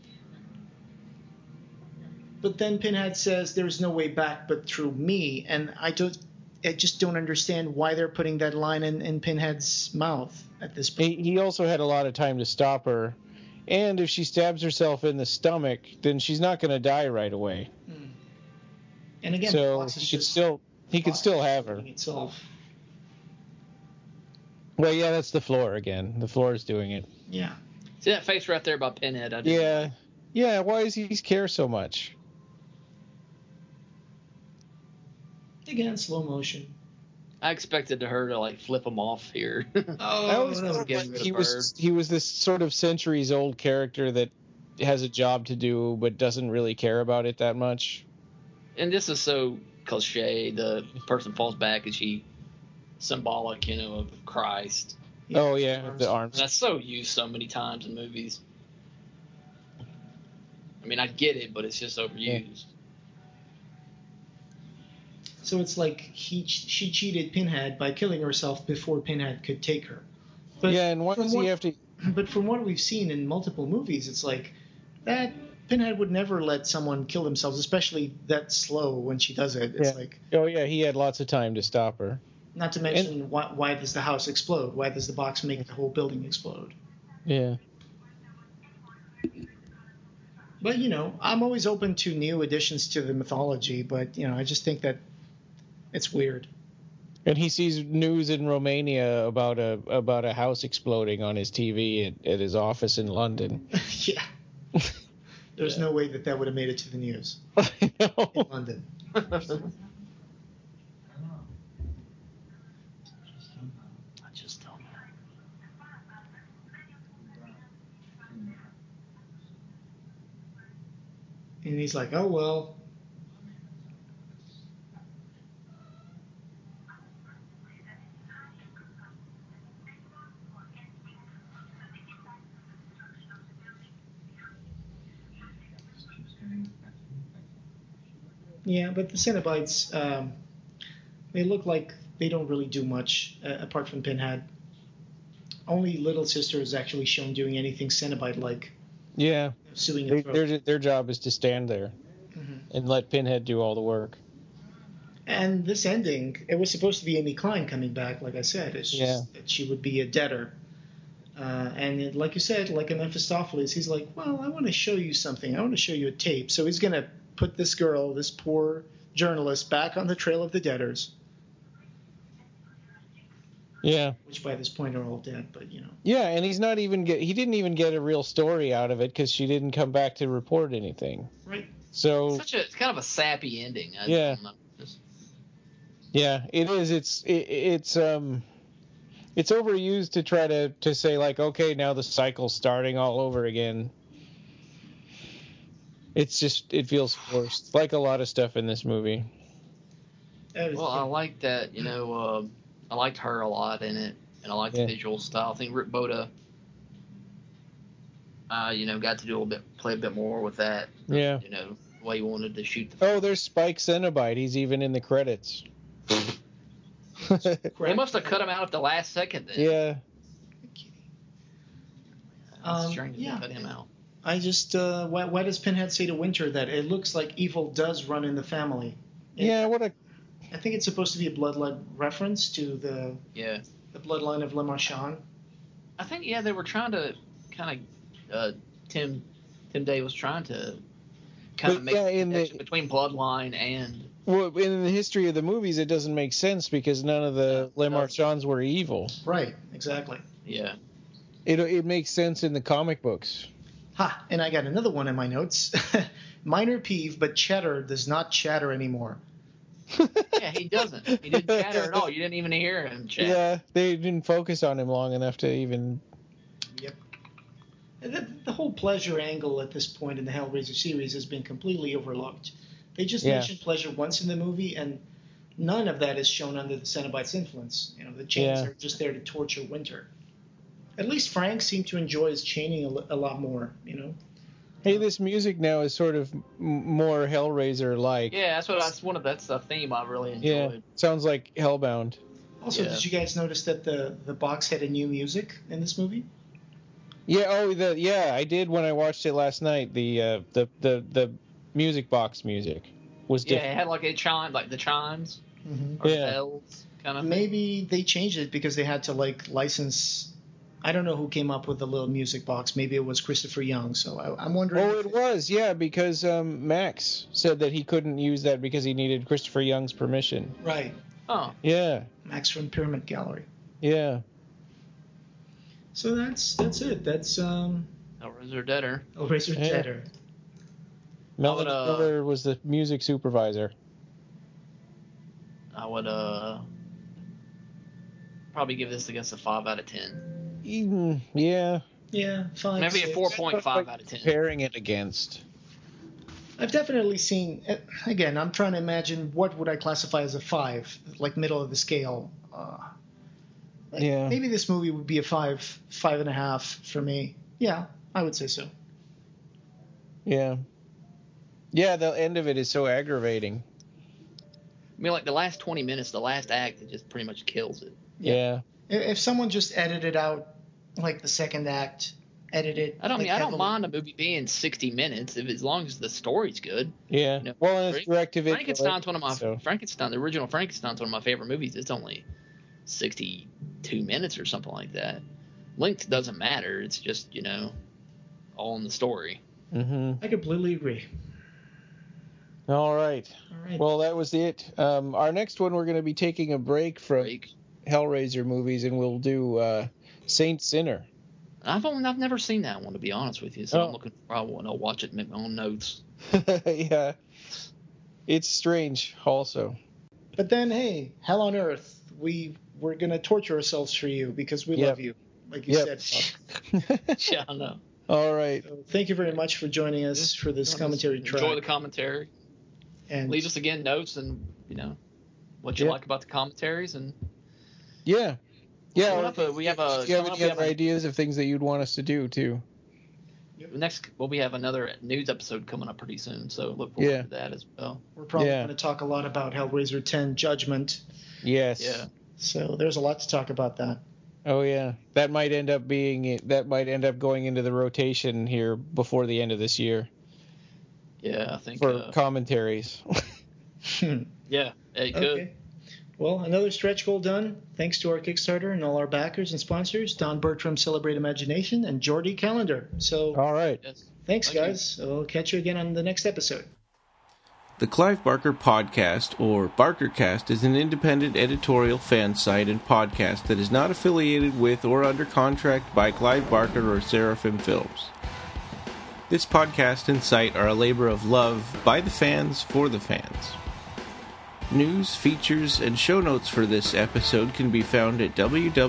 But then Pinhead says there's no way back but through me, and I just don't understand why they're putting that line in Pinhead's mouth at this point. He also had a lot of time to stop her, and if she stabs herself in the stomach, then she's not going to die right away. And again, so he could still have her. Itself. Well, yeah, that's the floor again. The floor is doing it. Yeah. See that face right there about Pinhead? Yeah. Why does he care so much? Again, slow motion. I expected her to like flip him off here. I always thought he was this sort of centuries-old character that has a job to do but doesn't really care about it that much. And this is so cliche. The person falls back and she symbolic, of Christ. Oh yeah, the arms. That's so used so many times in movies. I mean, I get it, but it's just overused. Yeah. So it's like she cheated Pinhead by killing herself before Pinhead could take her. But yeah, and why does he have to? But from what we've seen in multiple movies, it's like that Pinhead would never let someone kill themselves, especially that slow when she does it. It's like, oh yeah, he had lots of time to stop her. Not to mention, why does the house explode? Why does the box make the whole building explode? Yeah. But, I'm always open to new additions to the mythology, but, I just think that it's weird. And he sees news in Romania about a house exploding on his TV at his office in London. Yeah. There's no way that would have made it to the news I know. in London. I just don't know. And he's like, oh, well. Yeah, but the Cenobites, they look like they don't really do much apart from Pinhead. Only Little Sister is actually shown doing anything Cenobite-like. Yeah. Suing a throat. Their job is to stand there and let Pinhead do all the work. And this ending, it was supposed to be Amy Klein coming back, like I said. It's just that she would be a debtor. Like you said, like a Mephistopheles, he's like, well, I want to show you something. I want to show you a tape. So he's going to put this girl, this poor journalist, back on the trail of the debtors. Yeah. Which by this point are all dead, but you know. Yeah, and he didn't even get a real story out of it because she didn't come back to report anything. Right. So It's kind of a sappy ending. Yeah. don't know, just- yeah, it is. It's overused to try to say like, okay, now the cycle's starting all over again. It feels forced, like a lot of stuff in this movie. Well, I like that. I liked her a lot in it, and I like the visual style. I think Rick Boda, got to play a bit more with that. Yeah. The way he wanted to shoot the film. Oh, there's Spike Cenobite. He's even in the credits. They must have cut him out at the last second then. Yeah. It's strange yeah. to cut him out. I just, why does Pinhead say to Winter that it looks like evil does run in the family? I think it's supposed to be a bloodline reference to the bloodline of Le Marchand. I think they were trying to kind of Tim Day was trying to kind of make a connection between bloodline and. Well, in the history of the movies, it doesn't make sense because none of the Le Marchands were evil. Right, exactly. Yeah. It makes sense in the comic books. Ha! And I got another one in my notes. Minor peeve, but Cheddar does not chatter anymore. Yeah, he doesn't. He didn't chatter at all. You didn't even hear him chatter. Yeah, they didn't focus on him long enough to even. Yep. The whole pleasure angle at this point in the Hellraiser series has been completely overlooked. They just mentioned pleasure once in the movie, and none of that is shown under the Cenobites' influence. The chains are just there to torture Winter. At least Frank seemed to enjoy his chaining a lot more, Hey, this music now is sort of more Hellraiser-like. Yeah, that's the theme I really enjoyed. Yeah, sounds like Hellbound. Also, did you guys notice that the box had a new music in this movie? Yeah, I did when I watched it last night. The music box music was different. Yeah, it had like a chime, like the chimes or bells kind of thing. Maybe they changed it because they had to license. I don't know who came up with the little music box. Maybe it was Christopher Young. So I'm wondering. Oh, it was, because Max said that he couldn't use that because he needed Christopher Young's permission. Right. Oh. Yeah. Max from Pyramid Gallery. Yeah. So that's it. That's Hellraiser Deader. Hellraiser Deader. Melody Miller was the music supervisor. I would probably give this, I guess, a 5 out of 10. Yeah. Yeah, 5. Maybe a 4.5 out of 10. Comparing it against. I've definitely seen. Again, I'm trying to imagine what would I classify as a 5, like middle of the scale. Maybe this movie would be a 5.5 for me. Yeah, I would say so. Yeah. Yeah, the end of it is so aggravating. I mean, like the last 20 minutes, the last act, it just pretty much kills it. Yeah. If someone just edited out, like the second act, edited. I don't mind a movie being 60 minutes as long as the story's good. Yeah. Well, and it's direct-to-video. Frankenstein's the original Frankenstein's one of my favorite movies. It's only 62 minutes or something like that. Length doesn't matter. It's just, all in the story. Mm-hmm. I completely agree. All right. All right. Well, that was it. Our next one, we're going to be taking a break from Hellraiser movies, and we'll do Saint Sinner. I've never seen that one, to be honest with you. So I'm looking. I want to watch it and make my own notes. Yeah, it's strange, also. But then, hey, Hell on Earth, we're gonna torture ourselves for you because we love you, like you said, Bob. Yeah, I know. All right. So thank you very much for joining us for this commentary track. Enjoy the commentary. And leave us again notes and what you like about the commentaries and. Yeah. Yeah. We have a. Do you have any other ideas of things that you'd want us to do too? We have another news episode coming up pretty soon, so look forward to that as well. We're probably going to talk a lot about Hellraiser 10 Judgment. Yes. Yeah. So there's a lot to talk about that. Oh yeah, that might end up going into the rotation here before the end of this year. Yeah, I think for commentaries. Yeah, it could. Okay. Well, another stretch goal done. Thanks to our Kickstarter and all our backers and sponsors, Don Bertram, Celebrate Imagination, and Jordy Calendar. So, all right. Thanks, guys. We'll catch you again on the next episode. The Clive Barker Podcast, or BarkerCast, is an independent editorial fan site and podcast that is not affiliated with or under contract by Clive Barker or Seraphim Films. This podcast and site are a labor of love by the fans for the fans. News, features, and show notes for this episode can be found at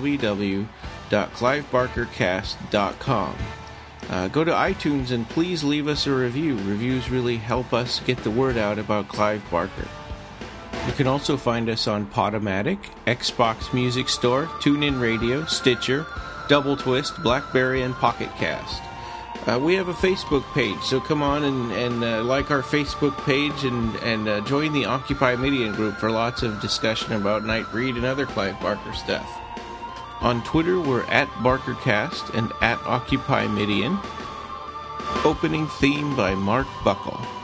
www.clivebarkercast.com. Go to iTunes and please leave us a review. Reviews really help us get the word out about Clive Barker. You can also find us on Podomatic, Xbox Music Store, TuneIn Radio, Stitcher, Double Twist, BlackBerry, and Pocket Cast. We have a Facebook page, so come on and like our Facebook page and join the Occupy Midian group for lots of discussion about Nightbreed and other Clive Barker stuff. On Twitter, we're at BarkerCast and at Occupy Midian. Opening theme by Mark Buckle.